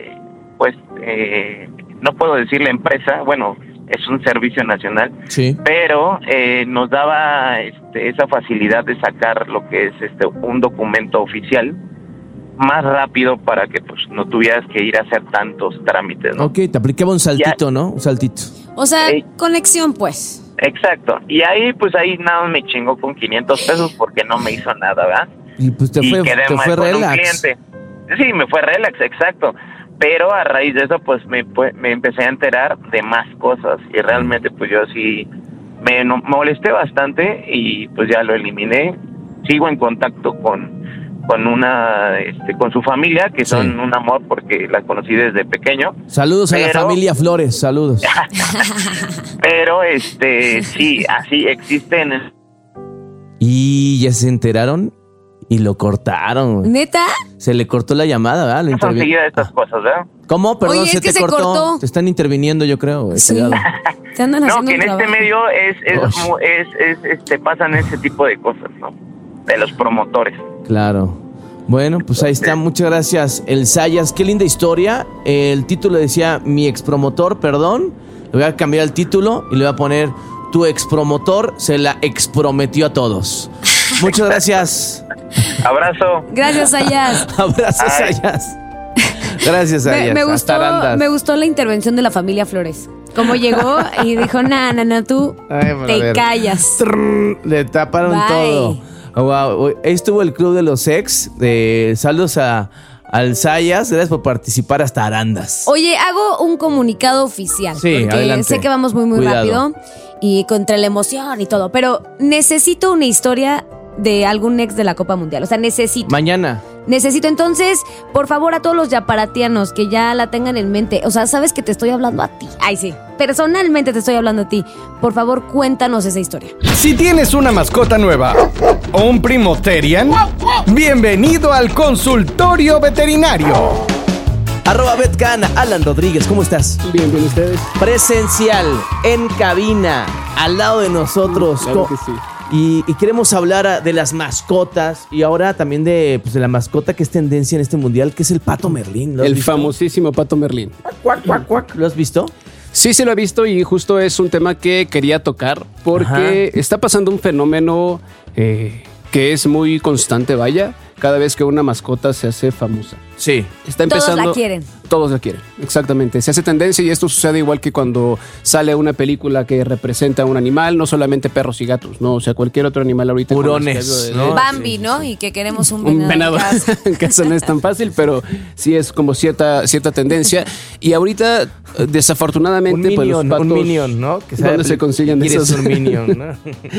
no puedo decir la empresa, bueno, es un servicio nacional, pero nos daba esa facilidad de sacar lo que es un documento oficial más rápido para que pues no tuvieras que ir a hacer tantos trámites, ¿no? Ok, te aplicaba un saltito, ¿no? Un saltito. O sea, conexión, pues. Exacto. Y ahí nada me chingó con 500 pesos porque no me hizo nada, ¿verdad? Y pues te fue relax. Sí, me fue relax, exacto. Pero a raíz de eso, pues me empecé a enterar de más cosas. Y realmente, pues yo sí me molesté bastante y pues ya lo eliminé. Sigo en contacto con su familia, que son un amor porque la conocí desde pequeño. Saludos a la familia Flores, saludos. Pero sí, así existen. Y ya se enteraron y lo cortaron. ¿Neta? Se le cortó la llamada, ¿verdad? No son seguidas estas cosas, ¿verdad? ¿Cómo? Perdón, Oye, se cortó. Te están interviniendo, yo creo. Sí. Te andan haciendo que en este medio pasan ese tipo de cosas, ¿no? De los promotores. Claro. Bueno, pues ahí está. Muchas gracias, el Sayas. Qué linda historia. El título decía mi expromotor, perdón. Le voy a cambiar el título y le voy a poner tu expromotor se la exprometió a todos. Muchas gracias. Abrazo. Gracias, Sayas. Abrazo, Sayas. Gracias, Sayas. Me gustó la intervención de la familia Flores. Cómo llegó y dijo, tú te callas. Le taparon todo. Wow. Ahí estuvo el Club de los Ex. Saludos al Sayas. Gracias por participar hasta Arandas. Oye, hago un comunicado oficial. Sí, porque adelante. sé que vamos muy Cuidado. rápido y contra la emoción y todo, pero necesito una historia de algún ex de la Copa Mundial. O sea, Mañana. Necesito entonces, por favor, a todos los yaparatianos que ya la tengan en mente. O sea, sabes que te estoy hablando a ti. Ay, sí. Personalmente te estoy hablando a ti. Por favor, cuéntanos esa historia. Si tienes una mascota nueva o un primo Terian, bienvenido al consultorio veterinario. @Betcana. Alan Rodríguez, ¿cómo estás? Bien, ustedes. Presencial, en cabina, al lado de nosotros. Claro que sí. Y queremos hablar de las mascotas y ahora también de la mascota que es tendencia en este mundial, que es el pato Merlín. ¿Lo has El visto? famosísimo pato Merlín. Cuac, cuac, cuac. ¿Lo has visto? Sí, lo he visto y justo es un tema que quería tocar porque está pasando un fenómeno que es muy constante, vaya, cada vez que una mascota se hace famosa. Sí. Está empezando. Todos la quieren. Todos la quieren, exactamente. Se hace tendencia y esto sucede igual que cuando sale una película que representa a un animal, no solamente perros y gatos, no, o sea, cualquier otro animal ahorita. Hurones, ¿no? Bambi, ¿no? Y que queremos un Un venado. en casa. Que eso no es tan fácil, pero sí es como cierta tendencia. Y ahorita, desafortunadamente, Un pues los patos. minion, ¿no? Que ¿Dónde se consiguen de quieres esos? un minion, ¿no?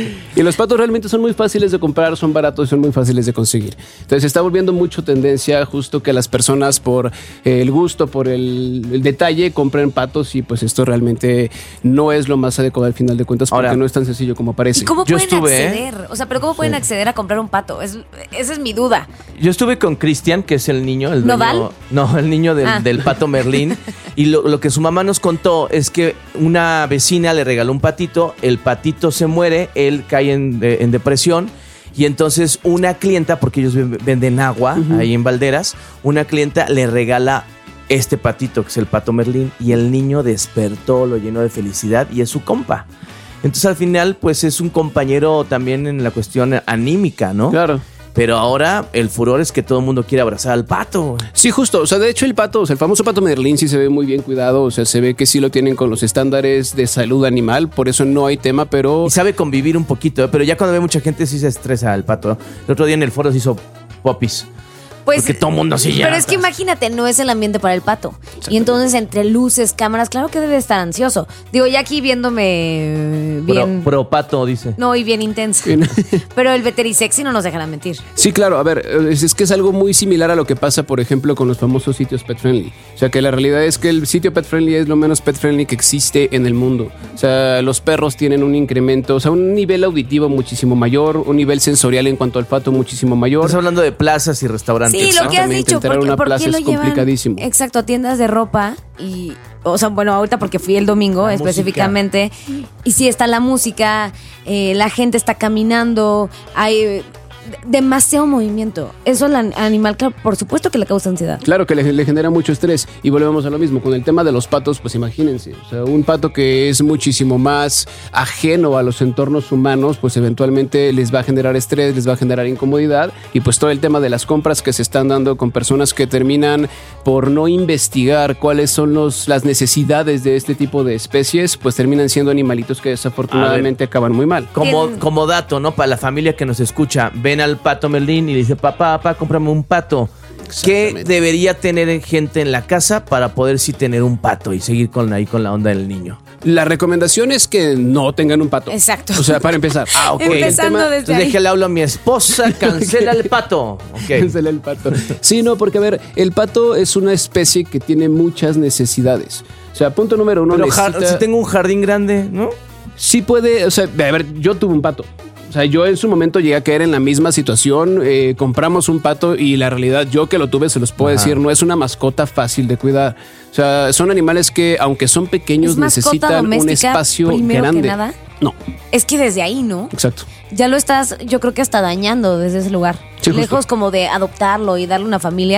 Y los patos realmente son muy fáciles de comprar, son baratos y son muy fáciles de conseguir. Entonces se está volviendo mucho tendencia justo que las personas por el gusto, por el detalle, compren patos y pues esto realmente no es lo más adecuado al final de cuentas porque Ahora, no es tan sencillo como parece. ¿Y cómo Yo pueden estuve, acceder? O sea, pero ¿cómo pueden acceder a comprar un pato? Esa es mi duda. Yo estuve con Cristian, que es el niño. El ¿Nodal? dueño, no, el niño del pato Merlín. Y lo que su mamá nos contó es que una vecina le regaló un patito, el patito se muere, él cae en depresión. Y entonces una clienta, porque ellos venden agua ahí en Valderas, una clienta le regala este patito, que es el pato Merlín, y el niño despertó, lo llenó de felicidad y es su compa. Entonces al final pues es un compañero también en la cuestión anímica, ¿no? Claro. Pero ahora el furor es que todo el mundo quiere abrazar al pato. Sí, justo. O sea, de hecho el pato, o sea, el famoso pato Merlín sí se ve muy bien cuidado. O sea, se ve que sí lo tienen con los estándares de salud animal. Por eso no hay tema, pero... Y sabe convivir un poquito, pero ya cuando ve mucha gente sí se estresa el pato. El otro día en el foro se hizo popis. Pues, Porque todo el mundo así ya. pero es que imagínate, no es el ambiente para el pato. Y entonces entre luces, cámaras, claro que debe estar ansioso. Digo, ya aquí viéndome bien... Pro pato, dice. No, y bien intenso. Pero el veterisexy no nos dejará mentir. Sí, claro. A ver, es que es algo muy similar a lo que pasa, por ejemplo, con los famosos sitios pet friendly. O sea, que la realidad es que el sitio pet friendly es lo menos pet friendly que existe en el mundo. O sea, los perros tienen un incremento, o sea, un nivel auditivo muchísimo mayor, un nivel sensorial en cuanto al olfato muchísimo mayor. Estás hablando de plazas y restaurantes. Sí, lo que has dicho. Entrar a una ¿Por plaza qué lo es llevan? complicadísimo. Exacto, a tiendas de ropa y... O sea, bueno, ahorita porque fui el domingo La específicamente. Y sí está la música, la gente está caminando, hay demasiado movimiento. Eso al animal, claro, por supuesto que le causa ansiedad. Claro que le genera mucho estrés. Y volvemos a lo mismo. Con el tema de los patos, pues imagínense. O sea, un pato que es muchísimo más ajeno a los entornos humanos, pues eventualmente les va a generar estrés, les va a generar incomodidad. Y pues todo el tema de las compras que se están dando con personas que terminan por no investigar cuáles son las necesidades de este tipo de especies, pues terminan siendo animalitos que desafortunadamente acaban muy mal. Como dato, ¿no? Para la familia que nos escucha, ven al pato Merlín y le dice, papá, cómprame un pato. ¿Qué debería tener gente en la casa para poder sí tener un pato y seguir con la onda del niño? La recomendación es que no tengan un pato. Exacto. O sea, para empezar. Ok. Empezando desde Entonces ahí. déjale hablo a mi esposa, cancela el pato. Ok. Cancela el pato. Sí, no, porque a ver, el pato es una especie que tiene muchas necesidades. O sea, punto número uno, Pero si tengo un jardín grande, ¿no? Sí puede, o sea, a ver, yo tuve un pato. O sea, yo en su momento llegué a caer en la misma situación, compramos un pato y la realidad, yo que lo tuve, se los puedo decir, no es una mascota fácil de cuidar. O sea, son animales que, aunque son pequeños, ¿Es mascota necesitan un doméstica espacio primero grande. que nada? No, Es que desde ahí, ¿no? exacto. Ya lo estás, yo creo que hasta dañando desde ese lugar. Sí, justo. Lejos como de adoptarlo y darle una familia,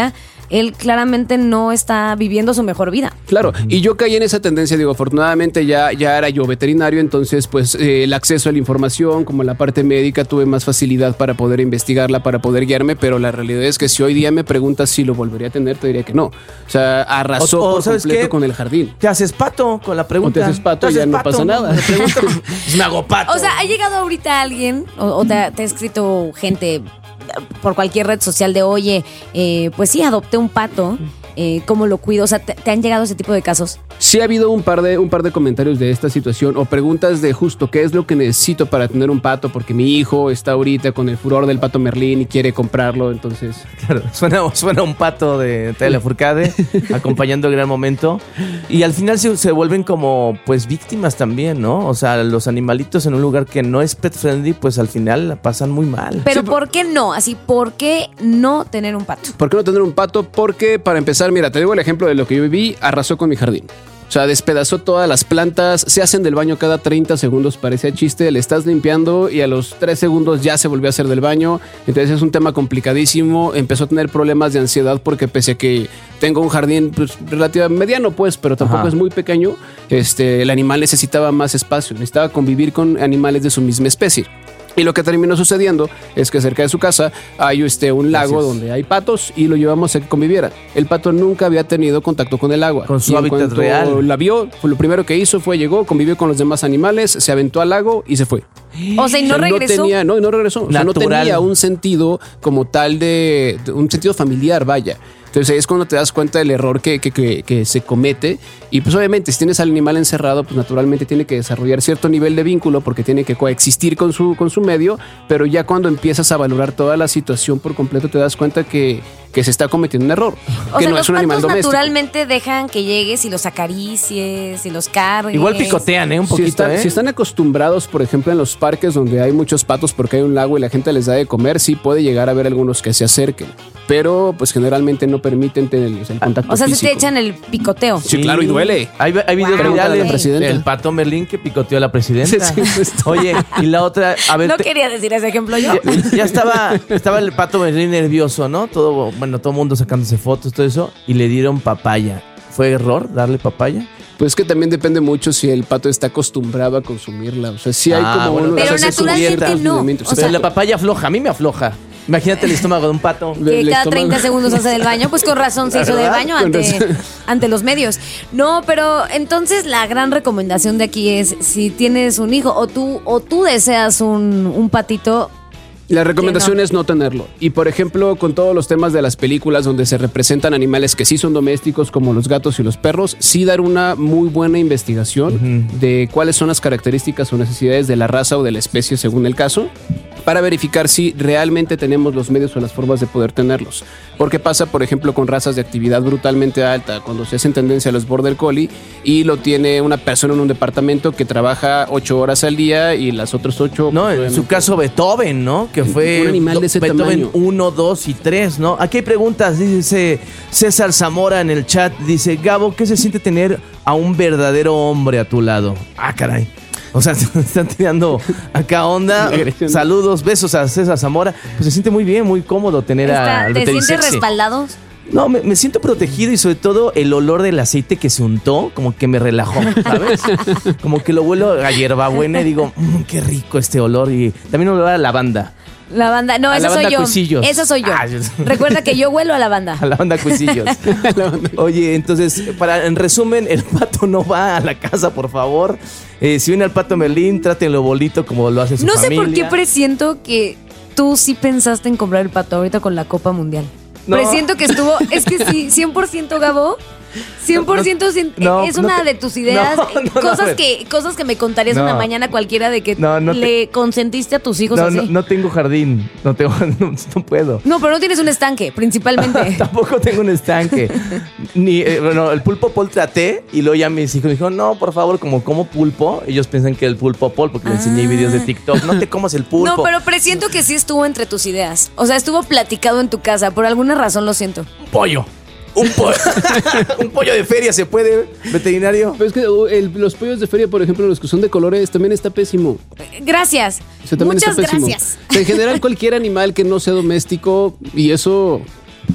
él claramente no está viviendo su mejor vida. Claro, y yo caí en esa tendencia, digo, afortunadamente ya era yo veterinario, entonces pues el acceso a la información, como la parte médica, tuve más facilidad para poder investigarla, para poder guiarme, pero la realidad es que si hoy día me preguntas si lo volvería a tener, te diría que no. O sea, arrasó por completo con el jardín. Te haces pato con la pregunta. O te haces pato y ya no pasa nada. Me hago pato. O sea, ¿ha llegado ahorita alguien o te ha escrito gente por cualquier red social de, oye, pues sí, adopté un pato, ¿cómo lo cuido? O sea, ¿te han llegado ese tipo de casos? Sí ha habido un par de comentarios de esta situación o preguntas de justo qué es lo que necesito para tener un pato, porque mi hijo está ahorita con el furor del pato Merlín y quiere comprarlo, entonces... Claro, suena un pato de Telefurcade acompañando el gran momento, y al final se vuelven como pues víctimas también, ¿no? O sea, los animalitos en un lugar que no es pet friendly, pues al final la pasan muy mal. Pero sí, ¿por qué no? Así, ¿por qué no tener un pato? ¿Por qué no tener un pato? Porque para empezar, mira, te digo el ejemplo de lo que yo viví, arrasó con mi jardín. O sea, despedazó todas las plantas, se hacen del baño cada 30 segundos, parecía chiste, le estás limpiando y a los 3 segundos ya se volvió a hacer del baño. Entonces es un tema complicadísimo, empezó a tener problemas de ansiedad porque pese a que tengo un jardín pues, relativamente mediano, pues, pero tampoco es muy pequeño, el animal necesitaba más espacio, necesitaba convivir con animales de su misma especie. Y lo que terminó sucediendo es que cerca de su casa hay un lago donde hay patos y lo llevamos a que conviviera. El pato nunca había tenido contacto con el agua. Con su hábitat real. La vio, lo primero que hizo llegó, convivió con los demás animales, se aventó al lago y se fue. O sea, ¿y no regresó? No regresó. O sea, no tenía un sentido como tal de un sentido familiar, vaya. Entonces ahí es cuando te das cuenta del error que se comete. Y pues obviamente si tienes al animal encerrado, pues naturalmente tiene que desarrollar cierto nivel de vínculo porque tiene que coexistir con su medio. Pero ya cuando empiezas a valorar toda la situación por completo, te das cuenta que se está cometiendo un error. O que sea, no es un animal doméstico. Naturalmente dejan que llegues y los acaricies y los cargues. Igual picotean, un poquito. Si están acostumbrados, por ejemplo, en los parques donde hay muchos patos porque hay un lago y la gente les da de comer, sí puede llegar a haber algunos que se acerquen. Pero pues generalmente no permiten tener el contacto O sea, físico. si te echan el picoteo. Sí, claro, y duele. Hay videos virales del pato Merlín que picoteó a la presidenta. Sí, Oye, y la otra... A ver, no quería decir ese ejemplo yo. Ya estaba el pato Merlín nervioso, ¿no? Todo el mundo sacándose fotos, todo eso, y le dieron papaya. ¿Fue error darle papaya? Pues que también depende mucho si el pato está acostumbrado a consumirla. O sea, sí hay como pero naturalmente no. O sea, la papaya afloja, a mí me afloja. Imagínate el estómago de un pato. Que cada 30 segundos hace del baño, pues con razón se hizo del baño ante los medios. No, pero entonces la gran recomendación de aquí es, si tienes un hijo o tú deseas un patito... La recomendación es no tenerlo. Y por ejemplo, con todos los temas de las películas donde se representan animales que sí son domésticos, como los gatos y los perros, sí dar una muy buena investigación de cuáles son las características o necesidades de la raza o de la especie según el caso, para verificar si realmente tenemos los medios o las formas de poder tenerlos. Porque pasa, por ejemplo, con razas de actividad brutalmente alta, cuando se hacen tendencia a los Border Collie y lo tiene una persona en un departamento que trabaja 8 horas al día y las otras 8... No, en su caso Beethoven, ¿no? Que fue un animal de ese Beethoven tamaño. 1, 2 y 3, ¿no? Aquí hay preguntas, dice César Zamora en el chat, dice, Gabo, ¿qué se siente tener a un verdadero hombre a tu lado? Ah, caray. O sea, están tirando acá onda. Saludos, besos a César Zamora. Pues se siente muy bien, muy cómodo tener a... ¿Te sientes respaldado? No, me siento protegido y sobre todo el olor del aceite que se untó como que me relajó, ¿sabes? Como que lo huelo a hierbabuena y digo, qué rico este olor. Y también olor a lavanda. Lavanda, no, esa soy yo. Cuisillos. Esa soy yo. Recuerda que yo huelo a lavanda. A lavanda cuisillos. Oye, entonces, en resumen, el pato no va a la casa, por favor. Si viene al pato Merlín, trátenlo bolito como lo hace su familia. No sé por qué presiento que tú sí pensaste en comprar el pato ahorita con la Copa Mundial. No. Presiento que estuvo, es que sí, 100% Gabo. 100% es una de tus ideas, cosas que me contarías una mañana cualquiera de que le consentiste a tus hijos así. No tengo jardín, no puedo. No, pero no tienes un estanque, principalmente. Tampoco tengo un estanque. Ni el pulpo pol traté y luego ya mis hijos me dijeron, no, por favor, como pulpo. Ellos piensan que el pulpo pol porque le enseñé videos de TikTok. No te comas el pulpo. No, pero presiento que sí estuvo entre tus ideas. O sea, estuvo platicado en tu casa. Por alguna razón lo siento. Pollo. Un pollo de feria se puede, veterinario. Pero es que los pollos de feria, por ejemplo, los que son de colores, también está pésimo. Gracias. O sea, muchas gracias. O sea, en general, cualquier animal que no sea doméstico, y eso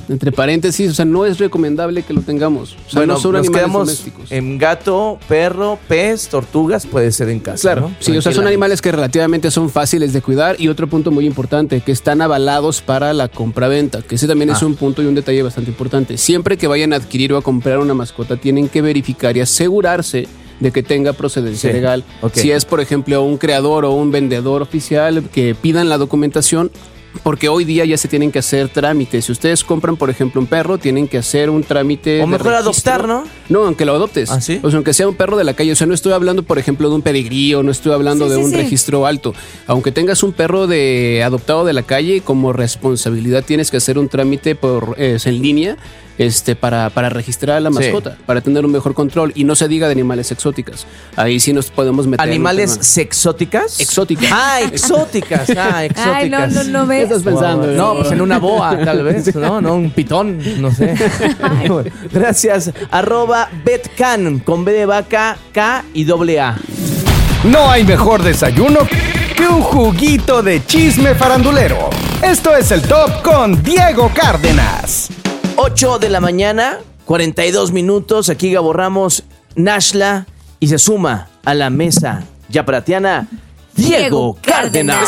Entre paréntesis, o sea, no es recomendable que lo tengamos. O sea, Bueno, no son nos animales quedamos domésticos. en gato, perro, pez, tortugas, puede ser en casa. Claro, ¿no? sí, o sea, son animales que relativamente son fáciles de cuidar y otro punto muy importante, que están avalados para la compra-venta, que ese también es un punto y un detalle bastante importante. Siempre que vayan a adquirir o a comprar una mascota, tienen que verificar y asegurarse de que tenga procedencia legal. Okay. Si es, por ejemplo, un creador o un vendedor oficial, que pidan la documentación. Porque hoy día ya se tienen que hacer trámites. Si ustedes compran, por ejemplo, un perro, tienen que hacer un trámite. O mejor de registro. adoptar, ¿no? No, aunque lo adoptes. ¿Ah, sí? O sea, aunque sea un perro de la calle. O sea, no estoy hablando, por ejemplo, de un pedigrí o no estoy hablando de un registro alto. Aunque tengas un perro adoptado de la calle, como responsabilidad tienes que hacer un trámite en línea para registrar a la mascota, para tener un mejor control. Y no se diga de animales exóticas. Ahí sí nos podemos meter. ¿Animales sexóticas? Exóticas. Ah, exóticas. Exóticas. Ay, no ¿Qué estás pensando? No, pues en una boa, tal vez, ¿no? Un pitón, no sé. Gracias. @betcan, con B de vaca, K y AA. No hay mejor desayuno que un juguito de chisme farandulero. Esto es el Top con Diego Cárdenas. 8 de la mañana, 42 minutos. Aquí Gabo Ramos, Nashla, y se suma a la mesa yaparatiana Diego Cárdenas.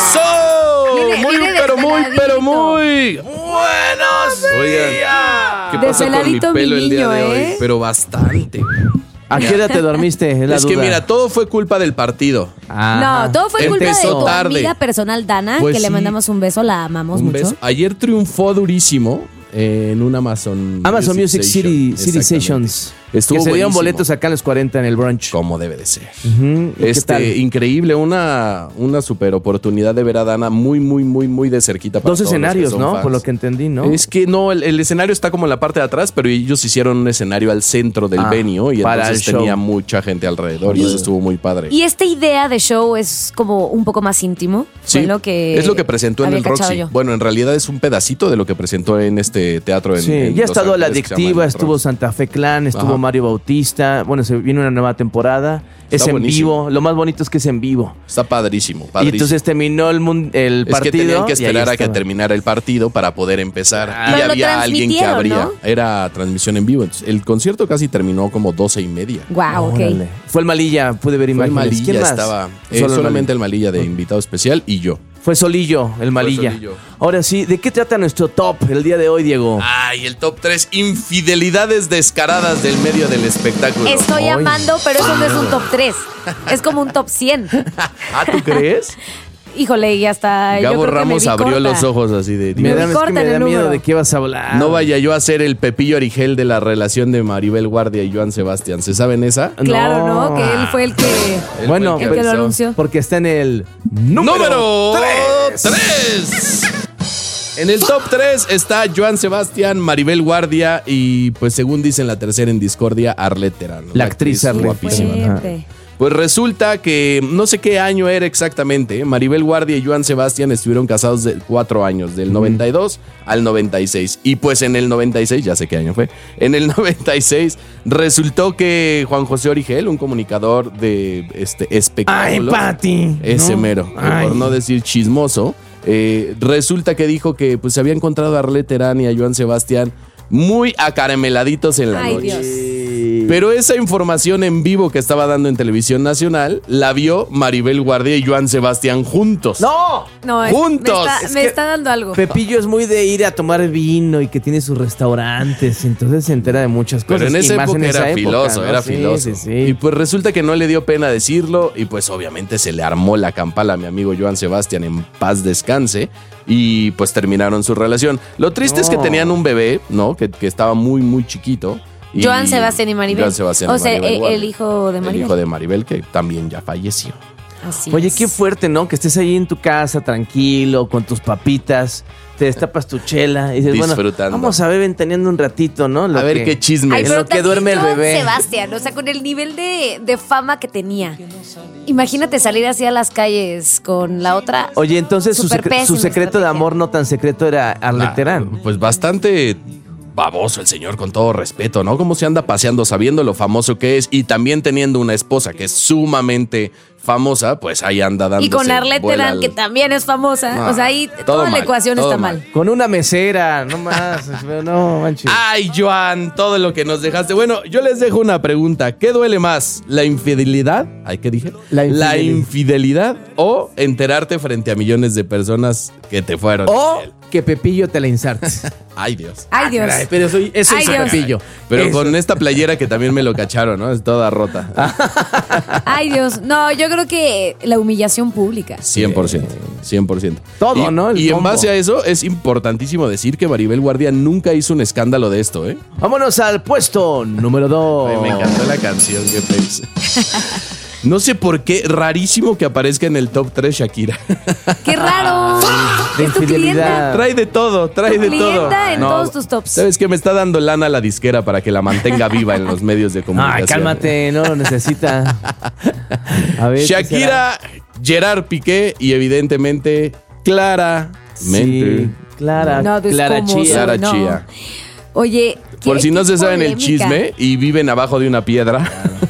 Muy buenos días. ¿Qué pasó con mi Desveladito pelo mi el día de niño, hoy? ¿eh? Pero bastante. ¿A qué hora te dormiste? Es que mira, todo fue culpa del partido. No, todo fue culpa de Empezó tu tarde. amiga personal Dana, Pues que le sí. mandamos un beso, la amamos Un mucho. beso. Ayer triunfó durísimo en un Amazon Music City Exactamente. Sessions. Estuvo que se dieron buenísimo. boletos acá en los 40 en el brunch. Como debe de ser. Ujú. ¿Qué tal? Increíble, una super oportunidad de ver a Dana muy de cerquita. Para Dos todos los que escenarios, son ¿no? fans. Por lo que entendí, ¿no? Es que no, el escenario está como en la parte de atrás, pero ellos hicieron un escenario al centro del venue y para entonces el show. tenía mucha gente alrededor y eso estuvo muy padre. Y esta idea de show es como un poco más íntimo. Sí, fue lo que es lo que presentó en había el cachado Roxy. yo. Bueno, en realidad es un pedacito de lo que presentó en este teatro en Sí, en ya ha Los estado La Ángeles, que se llama Adictiva, el estuvo Roxy. Santa Fe Clan, estuvo Ajá. Mario Bautista. Bueno, se viene una nueva temporada. Es en buenísimo. vivo. Lo más bonito es que es en vivo. Está padrísimo, Y padrísimo. entonces terminó el Es partido. que tenían que y ahí esperar a que estaba. terminara el partido para poder empezar. Y Pero lo había alguien que transmitieron, abría. ¿no? Era transmisión en vivo. Entonces, el concierto casi terminó como 12:30. Wow, ok. Órale. Fue el Malilla, pude ver Fue el imágenes. ¿Quién Malilla, más? estaba Solo solamente el Malilla de invitado especial y yo. Fue Solillo, el Malilla. Solillo. Ahora sí, ¿de qué trata nuestro top el día de hoy, Diego? Ay, el top 3, infidelidades descaradas del medio del espectáculo. Estoy amando, pero eso no es un top 3. Es como un top 100. Ah, ¿tú crees? Híjole, y hasta yo Gabo creo que me Ramos vi abrió corta. los ojos así de... Me da, es que corta me en da el miedo número. de qué vas a hablar. No vaya yo a ser el Pepillo Origel de la relación de Maribel Guardia y Joan Sebastián. ¿Se saben esa? Claro, ¿no? Que él fue el que... Él Bueno, fue el que lo empezó. anunció. porque está en el Número 3. 3. En el top 3 está Joan Sebastián, Maribel Guardia y, pues, según dicen la tercera en discordia, Arlette Terán. La actriz Arlette. guapísima. Fuerte. Pues resulta que no sé qué año era exactamente. Maribel Guardia y Joan Sebastián estuvieron casados de 4 años, del 92 al 96. Y pues en el 96, ya sé qué año fue, en el 96 resultó que Juan José Origel, un comunicador de ¡Ay, espectáculos, Pati! ese ¿No? mero, Ay. por no decir chismoso, resulta que dijo que pues se había encontrado a Arlette Terán y a Joan Sebastián muy acarameladitos en la Ay, noche. Dios. Pero esa información en vivo que estaba dando en Televisión Nacional la vio Maribel Guardia y Joan Sebastián juntos. ¡No! No, ¡Juntos! me está dando algo. Pepillo es muy de ir a tomar vino y que tiene sus restaurantes, entonces se entera de muchas cosas. Pero en y esa más época en esa era época, filoso, ¿no? era Sí, filoso. sí, sí. Y pues resulta que no le dio pena decirlo y pues obviamente se le armó la campala a mi amigo Joan Sebastián, en paz descanse, y pues terminaron su relación. Lo triste es que No. tenían un bebé, ¿no? Que estaba muy chiquito. Y Joan Sebastián y Maribel. Joan Sebastián O y sea, Maribel Guardia. el hijo de Maribel. El hijo de Maribel, que también ya falleció. Así Oye, es. qué fuerte, ¿no? Que estés ahí en tu casa, tranquilo, con tus papitas, te destapas tu chela y dices, bueno, Disfrutando. vamos a ver ventaneando un ratito, ¿no? Lo A ver que- qué chisme. Ay, en pero lo que también duerme el Joan bebé. Sebastián, o sea, con el nivel de fama que tenía. Imagínate salir así a las calles con la otra. Oye, entonces su, Súper pésima su secreto de estrategia. amor no tan secreto era Arlette Terán. Pues bastante baboso el señor, con todo respeto, ¿no? Cómo se anda paseando sabiendo lo famoso que es y también teniendo una esposa que es sumamente famosa, pues ahí anda dándose. Y con Arlette vuela Terán, que también es famosa. No, o sea, ahí todo toda la mal, ecuación todo está mal. mal. Con una mesera, no más. No, manches. Ay, Joan, todo lo que nos dejaste. Bueno, yo les dejo una pregunta. ¿Qué duele más? ¿La infidelidad? ¿Ay, qué dije? La infidelidad o enterarte frente a millones de personas que te fueron. O que Pepillo te la insartes. Ay, Dios. Ay, Dios. Caray, pero eso Ay, es Dios. Pepillo. Pero Eso. con esta playera que también me lo cacharon, ¿no? Es toda rota. Ay, Dios. No, yo creo que la humillación pública. 100%. 100%. Todo, ¿no? El Y en combo. base a eso, es importantísimo decir que Maribel Guardia nunca hizo un escándalo de esto, ¿eh? Vámonos al puesto número 2. Ay, me encantó la canción que pensé. No sé por qué, rarísimo que aparezca en el top 3 Shakira. ¡Qué raro! De Es tu infidelidad. Trae de todo, trae de todo. clienta en todos tus tops. ¿Sabes qué? Me está dando lana la disquera para que la mantenga viva en los medios de comunicación. Ay, cálmate, no lo necesita. A ver, ¿qué Shakira, Gerard Piqué y evidentemente claramente Sí, Clara, No, pues, Clara ¿cómo? Chía. Clara No. Chía. Oye, Por si no se saben el polémica. chisme y viven abajo de una piedra.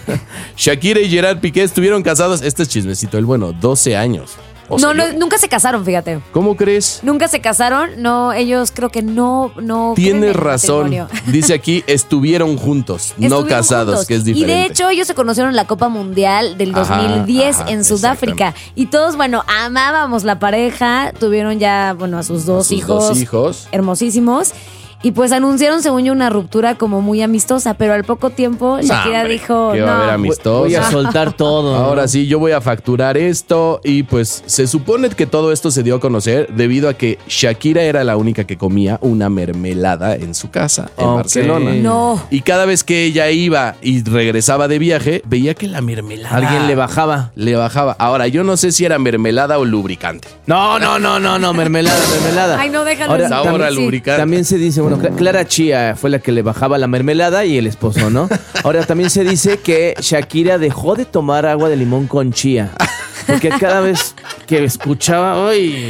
Shakira y Gerard Piqué estuvieron casados, este es chismecito, el bueno, 12 años. O sea, Nunca se casaron, fíjate. ¿Cómo crees? Nunca se casaron. No, ellos creo que no creen en Tienes el razón. matrimonio. Dice aquí, estuvieron juntos, no Estuvieron casados, juntos. que es Y diferente. de hecho, ellos se conocieron en la Copa Mundial del Ajá, 2010 ajá, en Sudáfrica. Y todos, bueno, amábamos la pareja. Tuvieron ya, bueno, a sus dos Sus hijos. dos hijos. Hermosísimos. Y pues anunciaron, según yo, una ruptura como muy amistosa. Pero al poco tiempo, Shakira Hombre, dijo, que va a haber no. amistosa. Voy a soltar todo. Ahora sí, yo voy a facturar esto y pues se supone que todo esto se dio a conocer debido a que Shakira era la única que comía una mermelada en su casa en Ok. Barcelona. No. Y cada vez que ella iba y regresaba de viaje, veía que la mermelada... Alguien le bajaba. Le bajaba. Ahora, yo no sé si era mermelada o lubricante. No, mermelada. Ay, no, déjalo. Ahora, Sabor también, a lubricante. también se dice, bueno, Clara Chía fue la que le bajaba la mermelada y el esposo, ¿no? Ahora también se dice que Shakira dejó de tomar agua de limón con chía. Porque cada vez que escuchaba,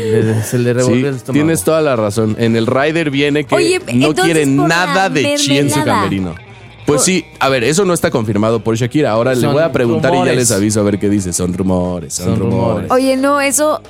se le revolvió Sí, el estómago. tienes toda la razón. En el rider viene que Oye, no entonces quiere por nada la de chía en su mermelada. camerino. Pues sí, a ver, eso no está confirmado por Shakira. Ahora le Son voy a preguntar y rumores. ya les aviso a ver qué dice. Son rumores, son Son rumores. rumores. Oye, no, eso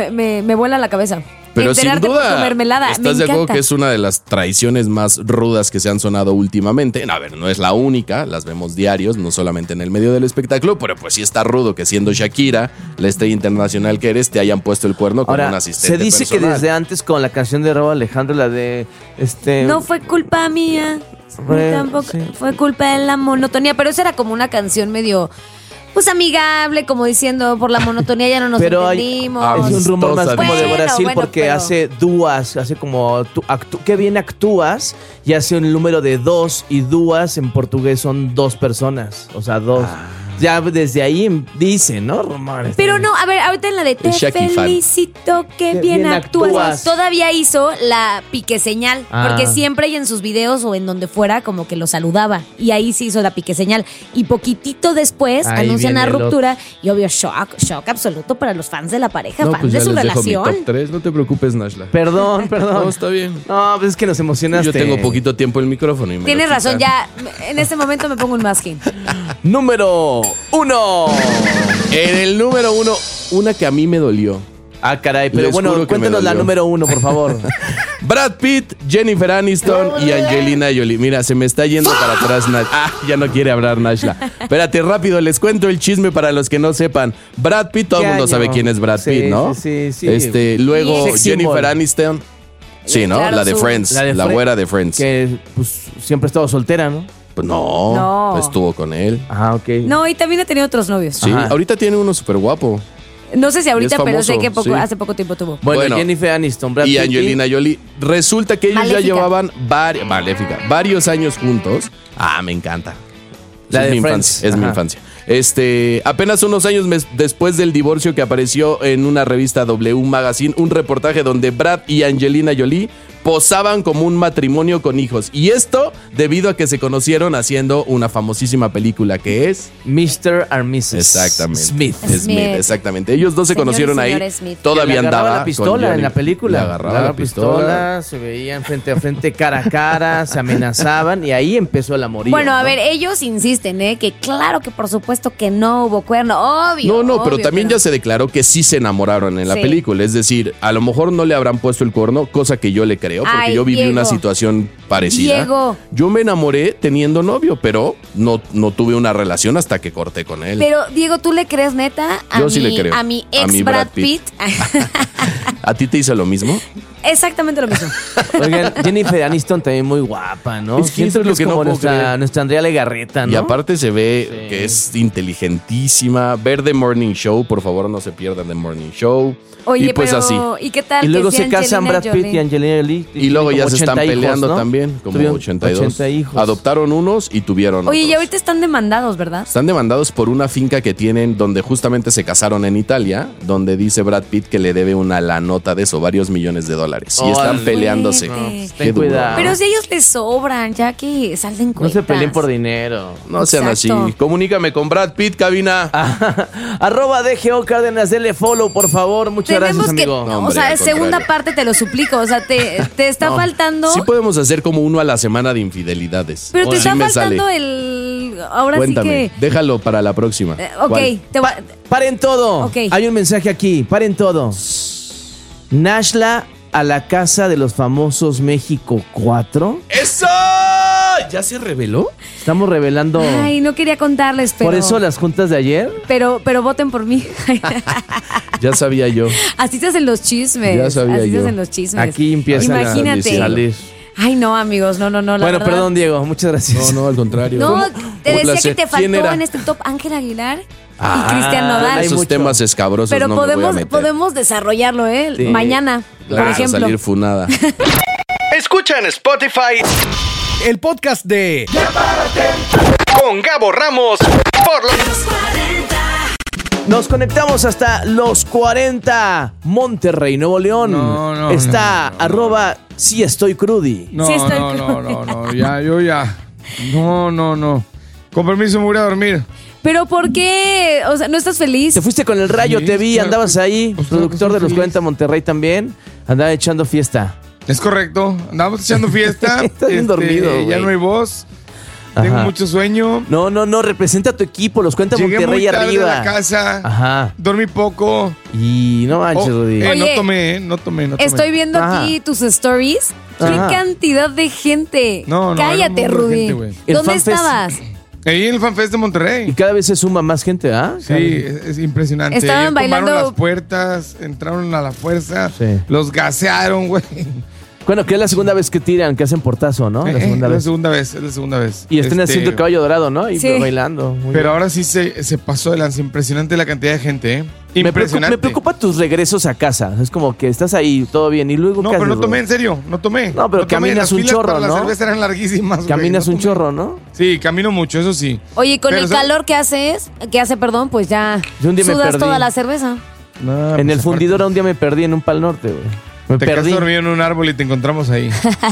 me vuela la cabeza. Pero sin Enterarte por tu duda, mermelada. ¿estás me de acuerdo encanta. que es una de las traiciones más rudas que se han sonado últimamente? A ver, no es la única, las vemos diarios, no solamente en el medio del espectáculo, pero pues sí está rudo que siendo Shakira, la estrella internacional que eres, te hayan puesto el cuerno con un Ahora, asistente se dice que personal. desde antes con la canción de Raúl Alejandro, la de No fue culpa mía. Fue- ni tampoco sí. fue culpa de la monotonía. Pero esa era como una canción medio, pues amigable, como diciendo, por la monotonía ya no nos pero entendimos. es un rumor más Amistosa, como de dice. Brasil Bueno, porque pero- hace dúas, hace como qué bien actúas y hace un número de 2 y dúas en portugués son 2 personas, o sea, 2. Ya desde ahí dicen, ¿no? Rumores. Pero no, a ver, ahorita en la de te Shaki fan. felicito que Qué bien bien actúas. actúas. Todavía hizo la pique señal, Ah. porque siempre y en sus videos o en donde fuera como que lo saludaba. Y ahí sí hizo la pique señal. Y poquitito después Ahí anuncian la viene el ruptura y obvio shock absoluto para los fans de la pareja, No, fans pues de ya su les dejo mi relación. top 3, no te preocupes, Nashla. Perdón. No, está bien. No, pues es que nos emocionaste. Yo tengo poquito tiempo el micrófono y me Tienes lo razón, quitan. ya en este momento me pongo un masking. Número 1. En el número 1, una que a mí me dolió. Ah, caray, pero Les bueno, juro que me cuéntanos la dolió. número 1, por favor. Brad Pitt, Jennifer Aniston y Angelina Jolie. Mira, se me está yendo para atrás. Ya no quiere hablar Nashla. Espérate, rápido, les cuento el chisme para los que no sepan. Brad Pitt, todo el ¿Qué mundo año? sabe quién es Brad Sí, Pitt, ¿no? sí. Luego Sex Jennifer symbol. Aniston. Sí, ¿no? Claro, la de su- Friends, la güera de Friends. Que pues siempre ha estado soltera, ¿no? Pues no, No. estuvo con él. Ah, ok. No, y también ha tenido otros novios. Sí, Ajá. ahorita tiene uno súper guapo. No sé si ahorita, Y es pero sé famoso, que sí. hace poco tiempo tuvo. Bueno, Jennifer Aniston, Brad Y Pitt Angelina Jolie. Resulta que ellos Maléfica. ya llevaban varios años juntos. Ah, me encanta. La es de mi Friends. infancia. Es mi Ajá. infancia. Apenas unos años después del divorcio que apareció en una revista W Magazine, un reportaje donde Brad y Angelina Jolie posaban como un matrimonio con hijos. Y esto debido a que se conocieron haciendo una famosísima película que es Mr. and Mrs. Exactamente. Smith. Exactamente. Ellos dos se conocieron ahí. Smith. Todavía Le agarraba andaba la pistola en la película. Le agarraba la pistola. Se veían frente a frente, cara a cara, se amenazaban y ahí empezó el amorío. Bueno, a ¿no? ver, ellos insisten, que claro que por supuesto que no hubo cuerno, obvio. No, pero obvio, también ya se declaró que sí se enamoraron en la Sí. película. Es decir, a lo mejor no le habrán puesto el cuerno, cosa que yo le creo, porque Ay, yo viví Diego. una situación parecida. Diego. Yo me enamoré teniendo novio, pero no tuve una relación hasta que corté con él. Pero, Diego, ¿tú le crees neta Yo sí le creo. a mi ex A mi Brad Brad Pitt? ¿A ti te hizo lo mismo? Exactamente lo mismo. Oigan, Jennifer Aniston también muy guapa, ¿no? Es que Siento eso es lo que no como puedo creer. nuestra Andrea Legarreta, ¿no? Y aparte se ve que es inteligentísima. Ver The Morning Show, por favor, no se pierdan The Morning Show. Oye, y pues pero, así. ¿y qué tal? Y luego que se sea casan Angelina Brad Pitt y Jolie? Angelina Jolie. Y luego ya como se están 80 hijos, peleando ¿no? también, como Tuvieron 82. 80 hijos. Adoptaron unos y tuvieron Oye, y otros. ahorita están demandados, ¿verdad? Están demandados por una finca que tienen donde justamente se casaron en Italia, donde dice Brad Pitt que le debe una la nota de eso, varios millones de dólares. Y están Órale. peleándose. No, Qué ten duro. cuidado. Pero si ellos les sobran, ya que salden No cuentas. se peleen por dinero. No sean Exacto. así. Comunícame con Brad Pitt, cabina. Arroba DGO Cárdenas, denle follow, por favor. Muchas Tenemos gracias, que, amigo. No, o hombre, sea, al segunda contrario. parte te lo suplico, o sea, te está No, faltando, Sí podemos hacer como uno a la semana de infidelidades. pero te Sí está me faltando sale. el, ahora Cuéntame, sí déjalo para la próxima. que, ok, ¿Cuál? te voy- Paren todo. Ok. Hay un mensaje aquí. Paren todo. Nashla a la casa de los famosos México 4. ¡Eso! ¿Ya se reveló? Estamos revelando. Ay, no quería contarles, pero Por eso las juntas de ayer. pero voten por mí. Ya sabía yo. Así se hacen los chismes. Ya sabía Así se yo. hacen los chismes. Aquí empiezan Imagínate. a salir. Ay, no, amigos, no, la Bueno, verdad. perdón, Diego. Muchas gracias. No, al contrario. No, ¿Cómo? te Un decía placer. que te ¿Quién faltó era? en este top Ángel Aguilar Ah, y Cristian Nodal. hay Esos mucho. temas escabrosos Pero no me voy a podemos, meter. podemos desarrollarlo, Sí. mañana, Claro, por ejemplo. salir funada. Escucha en Spotify el podcast de con Gabo Ramos por los Nos conectamos hasta los 40, Monterrey, Nuevo León. No, Está no. arroba sí estoy crudi. No, Sí estoy no, ya. No. Con permiso me voy a dormir. Pero ¿por qué? O sea, ¿no estás feliz? Te fuiste con el Rayo, Sí, te vi, claro, andabas ahí, pues, productor claro de que los soy 40 Monterrey también, andaba echando fiesta. Es correcto. Andamos echando fiesta. Estás bien dormido, Ya güey. no hay voz. Tengo Ajá. mucho sueño. No, representa a tu equipo, los 40 Llegué Monterrey muy tarde arriba. a la casa. Ajá. Dormí poco. Y no manches, Rudy. Oye, No tomé. Estoy viendo Ajá. aquí tus stories. ¡Qué Ajá. cantidad de gente! No, Cállate, era un montón de Rudy. gente, güey. El ¿Dónde FanFest- estabas? Ahí en el FanFest de Y Monterrey. cada vez se suma más gente, ¿ah? Sí, es impresionante. Estaban Tomaron bailando- las puertas, entraron a la fuerza, Sí. los gasearon, güey. Bueno, que es la segunda vez que tiran, que hacen portazo, ¿no? La segunda vez. Es la segunda vez. Y están haciendo el caballo dorado, ¿no? Y Sí. bailando. Muy Pero bien. ahora sí se pasó de lanza. Impresionante la cantidad de gente, ¿eh? Impresionante. Me preocupa tus regresos a casa. Es como que estás ahí, todo bien, y luego No, ¿qué pero no haces, tomé, Rudy? en serio. No tomé. No, pero tomé. caminas Las un filas chorro, para ¿no? La cerveza eran larguísimas, güey. Caminas No un tomé. chorro, ¿no? Sí, camino mucho, eso sí. Oye, con Pero, el ¿sabes? calor que hace, pues ya Yo un día me sudas perdí. toda la cerveza. No, En pues, el fundidor un día me perdí en un Pal Norte, güey. Me Te perdí. quedaste dormido en un árbol y te encontramos ahí.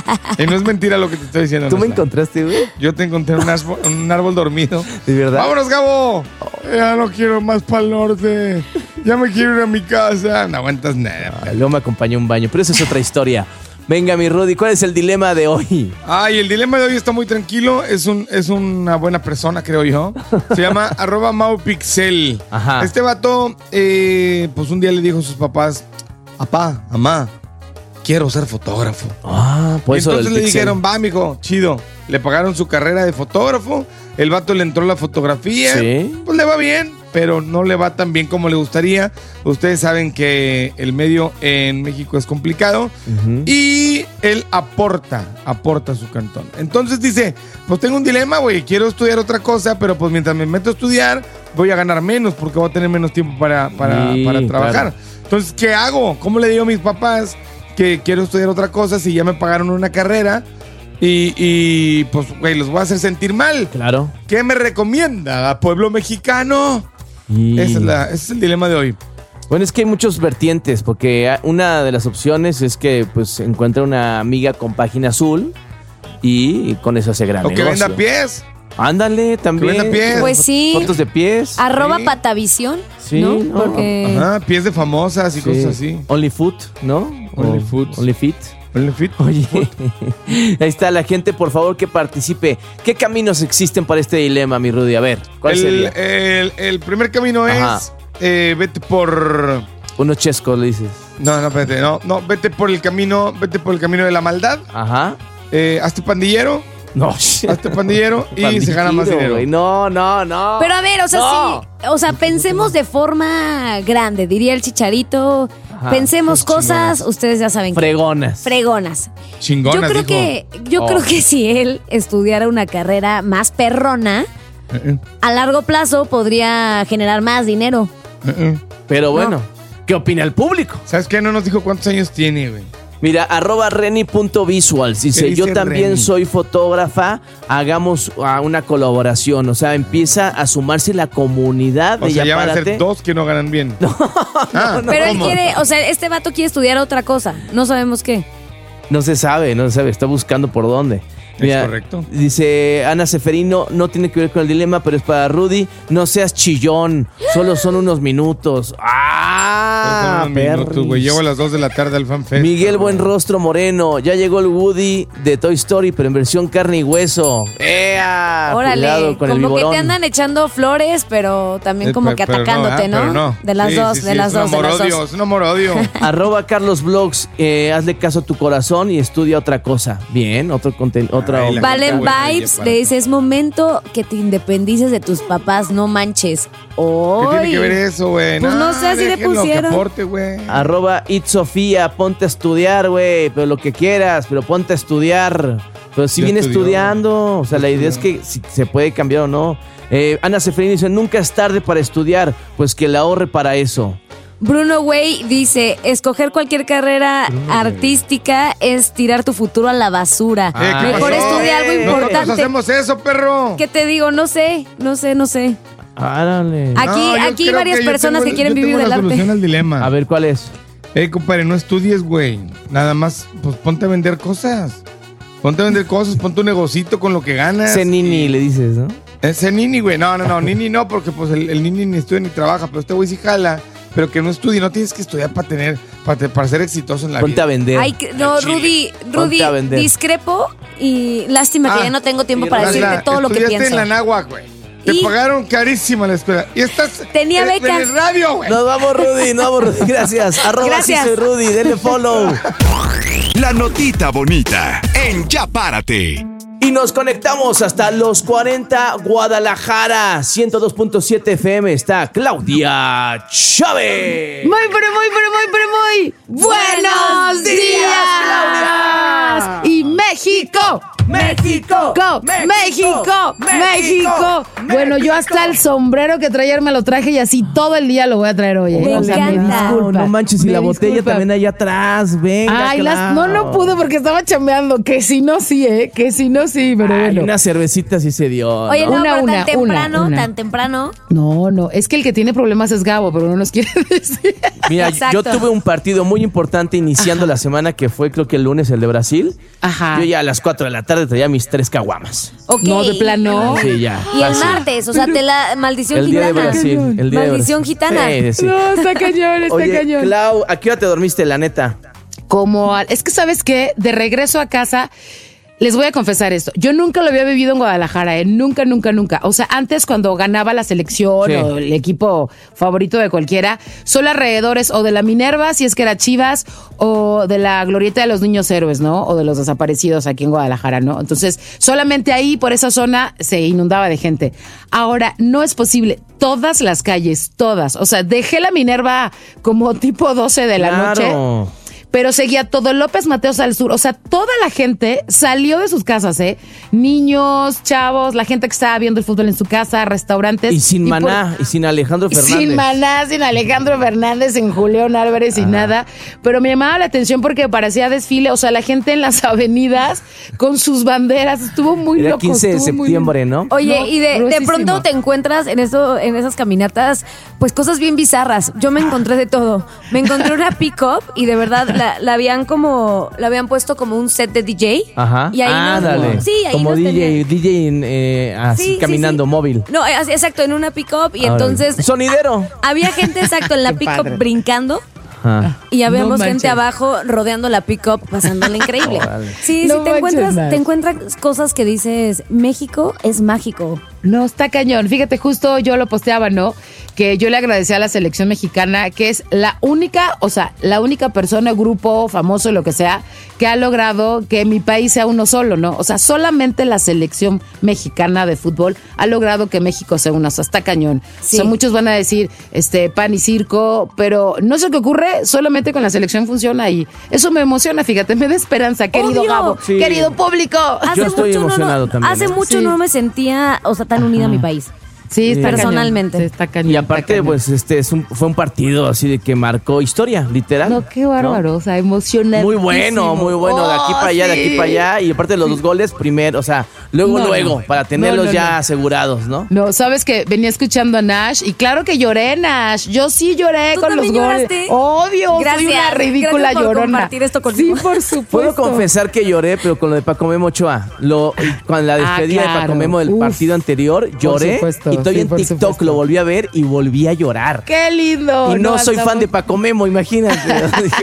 Y no es mentira lo que te estoy diciendo. ¿Tú me Nashla. encontraste, güey? Yo te encontré en un árbol dormido. ¿De verdad? ¡Vámonos, Gabo! Ya no quiero más para el norte. Ya me quiero ir a mi casa. No aguantas nada. Ah, luego me acompañó un baño, pero esa es otra historia. Venga, mi Rudy, ¿cuál es el dilema de hoy? Ay, el dilema de hoy está muy tranquilo. Es una buena persona, creo yo. Se llama @maupixel. Ajá. Este vato, pues un día le dijo a sus papás: Papá, mamá, quiero ser fotógrafo. Ah, Y por eso entonces el le pixel. dijeron: va, mijo, chido. Le pagaron su carrera de fotógrafo. El vato le entró la fotografía. Sí. Pues le va bien, pero no le va tan bien como le gustaría. Ustedes saben que el medio en México es complicado. Ujú. Y él aporta su cantón. Entonces dice, pues tengo un dilema, güey, quiero estudiar otra cosa, pero pues mientras me meto a estudiar, voy a ganar menos porque voy a tener menos tiempo para Sí, trabajar. claro. Entonces, ¿qué hago? ¿Cómo le digo a mis papás que quiero estudiar otra cosa si ya me pagaron una carrera? Y pues, güey, los voy a hacer sentir mal. Claro. ¿Qué me recomienda, pueblo mexicano? Y- Ese es el dilema de hoy. Bueno, es que hay muchos vertientes, porque una de las opciones es que pues encuentra una amiga con página azul y con eso hace gran O que negocio. venda pies. Ándale, también. Que venda pies. Pues sí. Fotos de pies. @ Patavisión, Sí, ¿no? no. Porque Ajá, pies de famosas y cosas así. OnlyFoot, ¿no? OnlyFoot. OnlyFit. OnlyFit. Oye, ahí está la gente, por favor, que participe. ¿Qué caminos existen para este dilema, mi Rudy? A ver, ¿cuál sería? El primer camino Ajá. es vete por... Unos chescos, le dices. No, espérate, no, vete por el camino de la maldad. Ajá. Hazte pandillero. No. Hazte pandillero y se gana más dinero. Güey. No. Pero a ver, o sea, No. sí. O sea, pensemos de forma grande, diría el Chicharito. Ajá. Pensemos cosas, ustedes ya saben. Fregonas. Fregonas. Chingonas, Yo creo que si él estudiara una carrera más perrona, a largo plazo podría generar más dinero. Pero bueno, ¿qué opina el público? ¿Sabes qué? No nos dijo cuántos años tiene, güey. Mira, @Reni.visuals dice, ¿Qué dice yo también Reni? soy fotógrafa, hagamos una colaboración. O sea, empieza a sumarse la comunidad de O sea, ya van a Yapárate. ser 2 que no ganan bien. Pero él quiere, o sea, este vato quiere estudiar otra cosa. No sabemos qué. No se sabe, está buscando por dónde. Es correcto. Dice Ana Seferino, no tiene que ver con el dilema, pero es para Rudy. No seas chillón, solo son unos minutos. ¡Ah! Son unos minutos, güey. Llego a las 2 de la tarde al FanFest. Miguel Buenrostro Moreno, ya llegó el Woody de Toy Story, pero en versión carne y hueso. ¡Ea! Órale, Cuidado con el como que viborón. te andan echando flores, pero también como que Pero atacándote, no, pero no. De las Sí, dos, sí, de sí, las es dos, un de las amor-odio, dos. es un amor-odio. @Carlos Vlogs, hazle caso a tu corazón y estudia otra cosa. Bien, otro contenido, otra. Ay, la Valen Bueno, Vibes ya le dice, es momento que te independices de tus papás, no manches. ¿Qué tiene Hoy. que ver eso, güey? Pues no sé, así le déjenlo, pusieron. Que aporte, güey. @ItSofía, ponte a estudiar, güey, pero lo que quieras, pero ponte a estudiar. Pero si Ya viene estudió, estudiando, o sea, la idea es que si se puede cambiar o no. Ana Seferino dice, nunca es tarde para estudiar, pues que la ahorre para eso. Bruno Way dice, escoger cualquier carrera artística es tirar tu futuro a la basura. ¿Qué Mejor pasó? estudia algo Nosotros importante. hacemos eso, perro. ¿Qué te digo? No sé. Árale. Aquí No, yo aquí hay creo varias que yo personas tengo- que quieren yo vivir tengo del la arte. solución al dilema. A ver, ¿cuál es? Compadre, no estudies, güey. Nada más, pues ponte a vender cosas. Ponte un negocito con lo que ganas. Cenini, le dices, ¿no? Ese nini, güey. No, nini no, porque pues el nini ni estudia ni trabaja, pero este güey sí jala. Pero que no estudie, no tienes que estudiar para ser exitoso en la Ponte vida. a vender. Ay, no, Rudy, Ponte a vender. discrepo y lástima que ya no tengo tiempo para Hazla, decirte todo lo que estudiaste pienso. en la náhuac, güey. Te Y- pagaron carísima la escuela. Y estás Tenía beca. en el radio, güey. Nos vamos, Rudy, Gracias. Gracias. Sí soy Rudy, denle follow. La notita bonita en Ya Párate. Y nos conectamos hasta los 40 Guadalajara, 102.7 FM. Está Claudia Chávez. Muy buenos días, Claudia. Y México. México. México. Bueno, yo hasta el sombrero que traía ayer me lo traje y así todo el día lo voy a traer hoy. Me O sea, encanta. disculpa. No manches, y Me la botella disculpa. también allá atrás. Venga, Ay, Clau. no pude porque estaba chambeando. Que si no, sí, que si no, sí, pero Ay, bueno. una cervecita sí se dio. Oye, ¿no? no, Una, pero una, tan temprano. No, es que el que tiene problemas es Gabo, pero no nos quiere decir. Mira, Exacto. yo tuve un partido muy importante iniciando la semana que fue, creo que el lunes, el de Brasil. Ajá. Yo ya a las 4 de la tarde traía mis 3 caguamas. Ok. No, de plano. Sí, ya. Y el fácil. martes, o sea, te la maldición El día de gitana. Brasil. El día de Maldición Brasil. gitana. Sí. No, está cañón, está Oye, cañón. Clau, ¿a qué hora te dormiste, la neta? Es que, ¿sabes qué? De regreso a casa, les voy a confesar esto. Yo nunca lo había vivido en Guadalajara, ¿eh? Nunca. O sea, antes cuando ganaba la selección Sí. o el equipo favorito de cualquiera, solo alrededores o de la Minerva, si es que era Chivas, o de la Glorieta de los Niños Héroes, ¿no? O de los desaparecidos aquí en Guadalajara, ¿no? Entonces, solamente ahí, por esa zona, se inundaba de gente. Ahora, no es posible. Todas las calles, todas. O sea, dejé la Minerva como tipo 12 de la noche. pero seguía todo López Mateos al sur. O sea, toda la gente salió de sus casas, niños, chavos, la gente que estaba viendo el fútbol en su casa, restaurantes. Y sin Maná, y sin Alejandro Fernández. Sin Maná, sin Alejandro Fernández, sin Julián Álvarez, sin nada. Pero me llamaba la atención porque parecía desfile, o sea, la gente en las avenidas con sus banderas. Estuvo muy Era loco. 15 de septiembre, ¿no? Oye, No, y de gruesísimo. pronto te encuentras en esas caminatas, pues cosas bien bizarras. Yo me encontré de todo. Me encontré una pick-up y de verdad la habían puesto como un set de DJ. Ajá. Y ahí dale. Sí, ahí como nos DJ, tenían. así Sí, caminando sí. móvil. No, exacto, en una pick-up y Órale. entonces Sonidero. había gente exacto en la Qué pick-up padre. brincando. Ajá. Y habíamos No gente manches. abajo rodeando la pick-up, pasándola increíble. Órale. Sí, No sí, manches, Nash. te encuentras cosas que dices, México es mágico. No, está cañón. Fíjate, justo yo lo posteaba, ¿no? Que yo le agradecía a la selección mexicana, que es la única persona, grupo, famoso, lo que sea, que ha logrado que mi país sea uno solo, ¿no? O sea, solamente la selección mexicana de fútbol ha logrado que México sea uno. O sea, está cañón. Sí. O sea, muchos van a decir, pan y circo, pero no sé qué ocurre, solamente con la selección funciona y eso me emociona, fíjate, me da esperanza, querido Obvio. Gabo, Sí. querido público. Yo estoy emocionado también, Hace ¿eh? mucho Sí. no me sentía, o sea, tan unida a mi país. Sí, está Personalmente. cañón. Sí, está cañón, Y está aparte, cañón. pues, fue un partido así de que marcó historia, literal. No, qué bárbaro, o sea, emocionante. Muy bueno, de aquí para allá, de aquí para allá. Y aparte de los dos goles, primero, o sea, luego, No. para tenerlos No, ya no. asegurados, ¿no? No, sabes que venía escuchando a Nash y claro que lloré, Nash. Yo sí lloré ¿Tú con los también goles. lloraste? Obvio, soy Gracias. una ridícula Gracias por llorona. compartir esto conmigo. Sí, por supuesto. Puedo confesar que lloré, pero con lo de Paco Memo Ochoa. Con la despedida de Paco claro. Memo del Uf. partido anterior, lloré. supuesto, Y todavía sí, en por TikTok supuesto. lo volví a ver y volví a llorar. Qué lindo. Y no soy fan de Paco. Paco Memo, imagínate.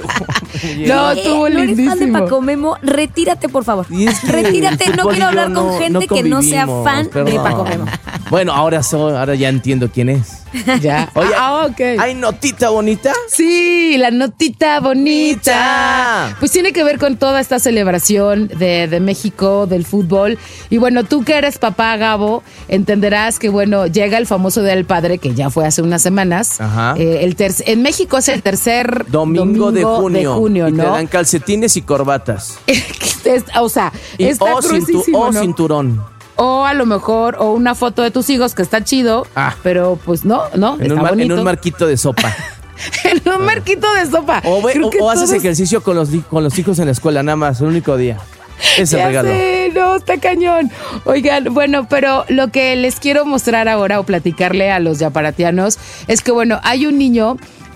No, estuvo ¿No eres fan de lindísimo. Paco Memo? Retírate, por favor. Y es que Retírate, el no fútbol quiero y yo hablar con gente que no sea convivimos, fan de perdón. Paco Memo. Bueno, ahora ya entiendo quién es. Ya. Oye, Ok. ¿hay notita bonita? Sí, la notita bonita. Pues tiene que ver con toda esta celebración de México, del fútbol. Y bueno, tú que eres papá, Gabo, entenderás que, bueno, llega el famoso Día del Padre, que ya fue hace unas semanas. Ajá. En México es el tercer Domingo de junio. Y te ¿no? dan calcetines y corbatas. O sea, Y, está o crucísimo, ¿no? cinturón. O a lo mejor, o una foto de tus hijos, que está chido, pero pues no, En está un, bonito. en un marquito de sopa. En un marquito de sopa. Creo que O haces todos- ejercicio con los hijos en la escuela, nada más, el único día. Es el Ya regalo. sé, no, está cañón. Oigan, bueno, pero lo que les quiero mostrar ahora o platicarle a los yaparatianos es que, bueno, hay un niño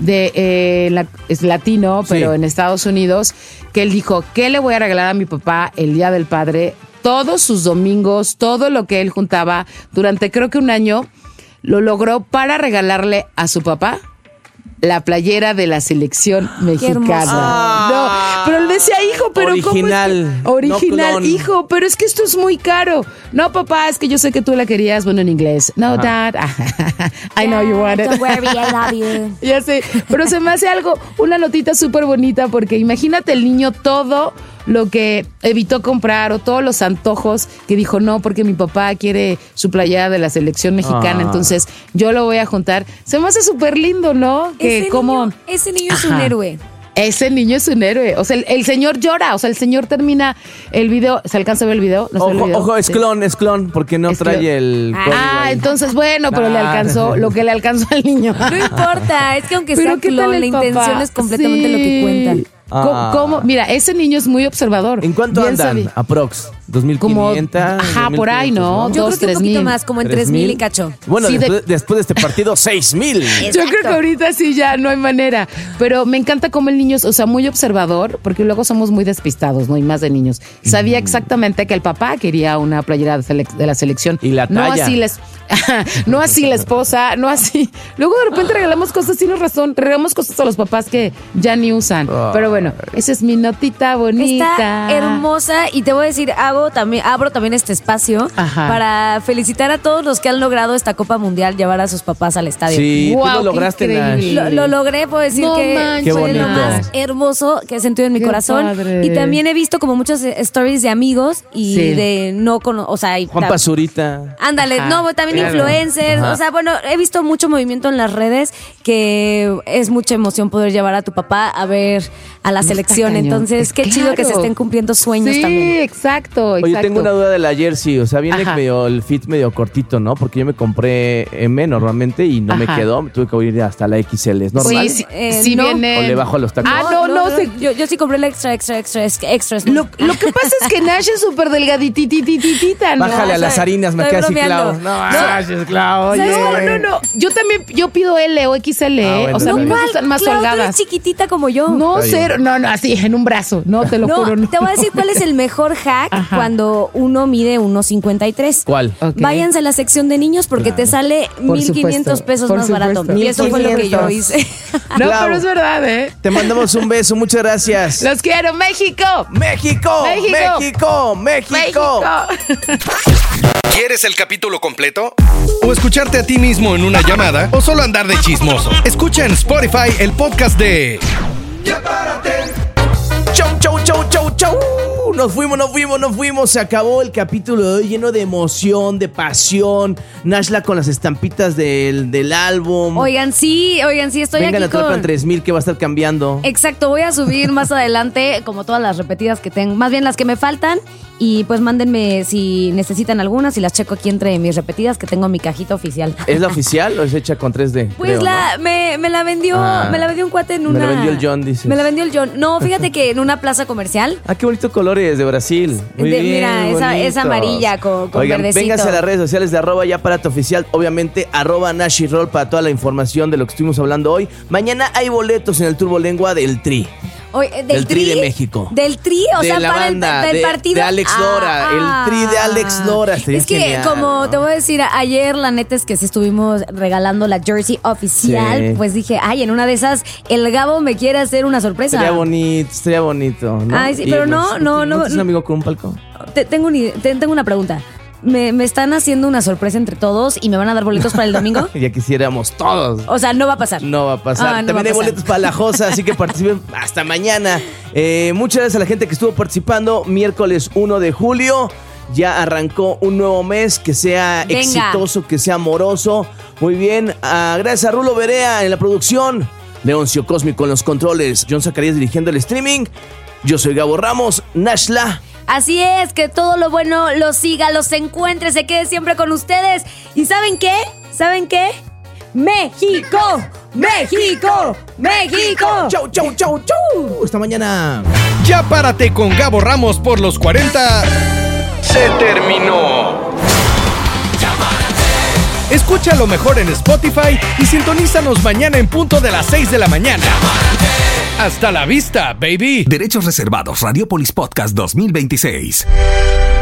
es latino, pero Sí. en Estados Unidos, que él dijo, ¿qué le voy a regalar a mi papá el Día del Padre? Todos sus domingos, todo lo que él juntaba durante creo que un año, lo logró para regalarle a su papá la playera de la selección mexicana. No, pero él decía, hijo, pero Original, ¿cómo es que? Original, no clon. hijo, pero es que esto es muy caro. No, papá, es que yo sé que tú la querías, bueno, en inglés. No, Dad, I know you want it. Don't worry, I love you. Ya sé, pero se me hace una notita súper bonita porque imagínate el niño todo lo que evitó comprar o todos los antojos que dijo no porque mi papá quiere su playera de la selección mexicana, entonces yo lo voy a juntar. Se me hace súper lindo, ¿no? Que Ese niño es un héroe. Ese niño es un héroe. O sea, el señor llora. O sea, el señor termina el video. ¿Se alcanza a ver el video? ¿No se ve el video? Ojo, es Sí. clon, porque no Es trae clon. el código ahí. Entonces, bueno, pero le alcanzó lo que le alcanzó al niño. No importa, es que aunque Pero sea ¿qué tal clon, el la papá? intención es completamente lo que cuenta. ¿Cómo? Mira, ese niño es muy observador. ¿En cuánto Bien andan? sabe. Aprox. Como, ¿2.500? ajá, por ahí, ¿no? Yo creo que un 2,000, poquito 3,000. más, como en 3,000 y cacho. Bueno, Sí, después de este partido, 6,000. Yo creo que ahorita sí ya no hay manera. Pero me encanta cómo el niño es, o sea, muy observador, porque luego somos muy despistados, ¿no? Y más de niños. Sabía exactamente que el papá quería una playera de la selección. Y la No talla. no así la esposa, no así. Luego de repente regalamos cosas, tienes razón, regalamos cosas a los papás que ya ni usan. Pero bueno, esa es mi notita bonita. Está hermosa y te voy a decir, abro también este espacio Ajá. para felicitar a todos los que han logrado esta Copa Mundial llevar a sus papás al estadio. Sí, Wow, tú lo qué lograste, increíble. Nash. Lo logré, puedo decir No que manches. fue Qué lo bonito. más hermoso que he sentido en mi Qué corazón. padre. Y también he visto como muchas stories de amigos y Sí. de no o sea, y Juan Pazurita. ándale, Ajá, no, también claro. influencers, Ajá. o sea, bueno, he visto mucho movimiento en las redes que es mucha emoción poder llevar a tu papá a ver a la selección, cañón. entonces qué chido que se Claro. estén cumpliendo sueños Sí, también. exacto. Oye, tengo una duda de la jersey, o sea, viene Ajá. medio el fit medio cortito, ¿no? Porque yo me compré M normalmente y no me Ajá. quedó, me tuve que ir hasta la XL, ¿es normal? Sí, sí no. viene. ¿O le bajo a los tacos? Ah, no, se- yo sí compré el extra. Lo que pasa es que Nash es súper delgadititititita, ¿no? Bájale a las harinas, me estoy queda así bromeando. clavo. No, No. gracias, clavo. Oye. No. Yo pido L o XL, bueno, o sea, a mí me ¿Cuál? gustan más Claro, tú eres holgadas. chiquitita como yo. No, Está bien. cero. No, así, en un brazo. No, te lo juro. No. Te voy a decir cuál es el mejor hack Ajá. cuando uno mide 1.53. ¿Cuál? Ok. Váyanse a la sección de niños porque te sale Por 1.500 supuesto, pesos por más barato. supuesto. Y eso fue lo que yo 1,500. hice. No, Clau. pero es verdad, ¿eh? Te mandamos un beso, muchas gracias. Los quiero, México. ¡México! México. ¡México! ¿Quieres el capítulo completo? ¿O escucharte a ti mismo en una llamada? ¿O solo andar de chismoso? Escucha en Spotify el podcast de ¡Chau! Nos fuimos. Se acabó el capítulo de hoy lleno de emoción, de pasión. Nashla con las estampitas del álbum. Oigan, sí, estoy Vengan aquí a Atrapan con... 3000 que va a estar cambiando. Exacto, voy a subir más adelante como todas las repetidas que tengo, más bien las que me faltan y pues mándenme si necesitan algunas y las checo aquí entre mis repetidas que tengo en mi cajita oficial. ¿Es la oficial o es hecha con 3D? Pues creo, ¿no? me la vendió un cuate en Me una... la vendió el John, dices. Me la vendió el John. No, fíjate que en una plaza comercial. Ah, qué bonito colores de Brasil. Muy bien, Mira, esa bonitos. amarilla con Oigan, verdecito. vénganse a las redes sociales de @yaparateoficial, obviamente @NashYroll para toda la información de lo que estuvimos hablando hoy. Mañana hay boletos en el Turbo Lengua del Tri. Del Tri de México. Del Tri, o De sea, la para banda, del de- partido. de Alex Lora, el Tri de Alex Lora, estaría Es que, genial, como ¿no? te voy a decir, ayer la neta es que sí estuvimos regalando la jersey oficial. Sí. Pues dije, en una de esas, el Gabo me quiere hacer una sorpresa. Estaría bonito, ¿no? Ay, sí, pero no. ¿tienes un amigo con un palco? Tengo una pregunta. Me están haciendo una sorpresa entre todos y me van a dar boletos para el domingo. Ya quisiéramos todos. O sea, no va a pasar. No va a pasar. Ah, no También va a hay pasar. boletos para la Josa, así que participen hasta mañana. Muchas gracias a la gente que estuvo participando. Miércoles 1 de julio. Ya arrancó un nuevo mes. Que sea Venga. exitoso, que sea amoroso. Muy bien. Gracias a Rulo Berea en la producción. Leoncio Cósmico en los controles. John Zacarías dirigiendo el streaming. Yo soy Gabo Ramos. Nashla. Así es, que todo lo bueno los siga, los encuentre, se quede siempre con ustedes. ¿Y saben qué? ¡México! ¡México! ¡México! ¡Chau! Hasta mañana. Ya párate con Gabo Ramos por los 40. Se terminó. Escucha lo mejor en Spotify y sintonízanos mañana en punto de las 6 de la mañana. Hasta la vista, baby. Derechos reservados. Radiopolis Podcast 2026.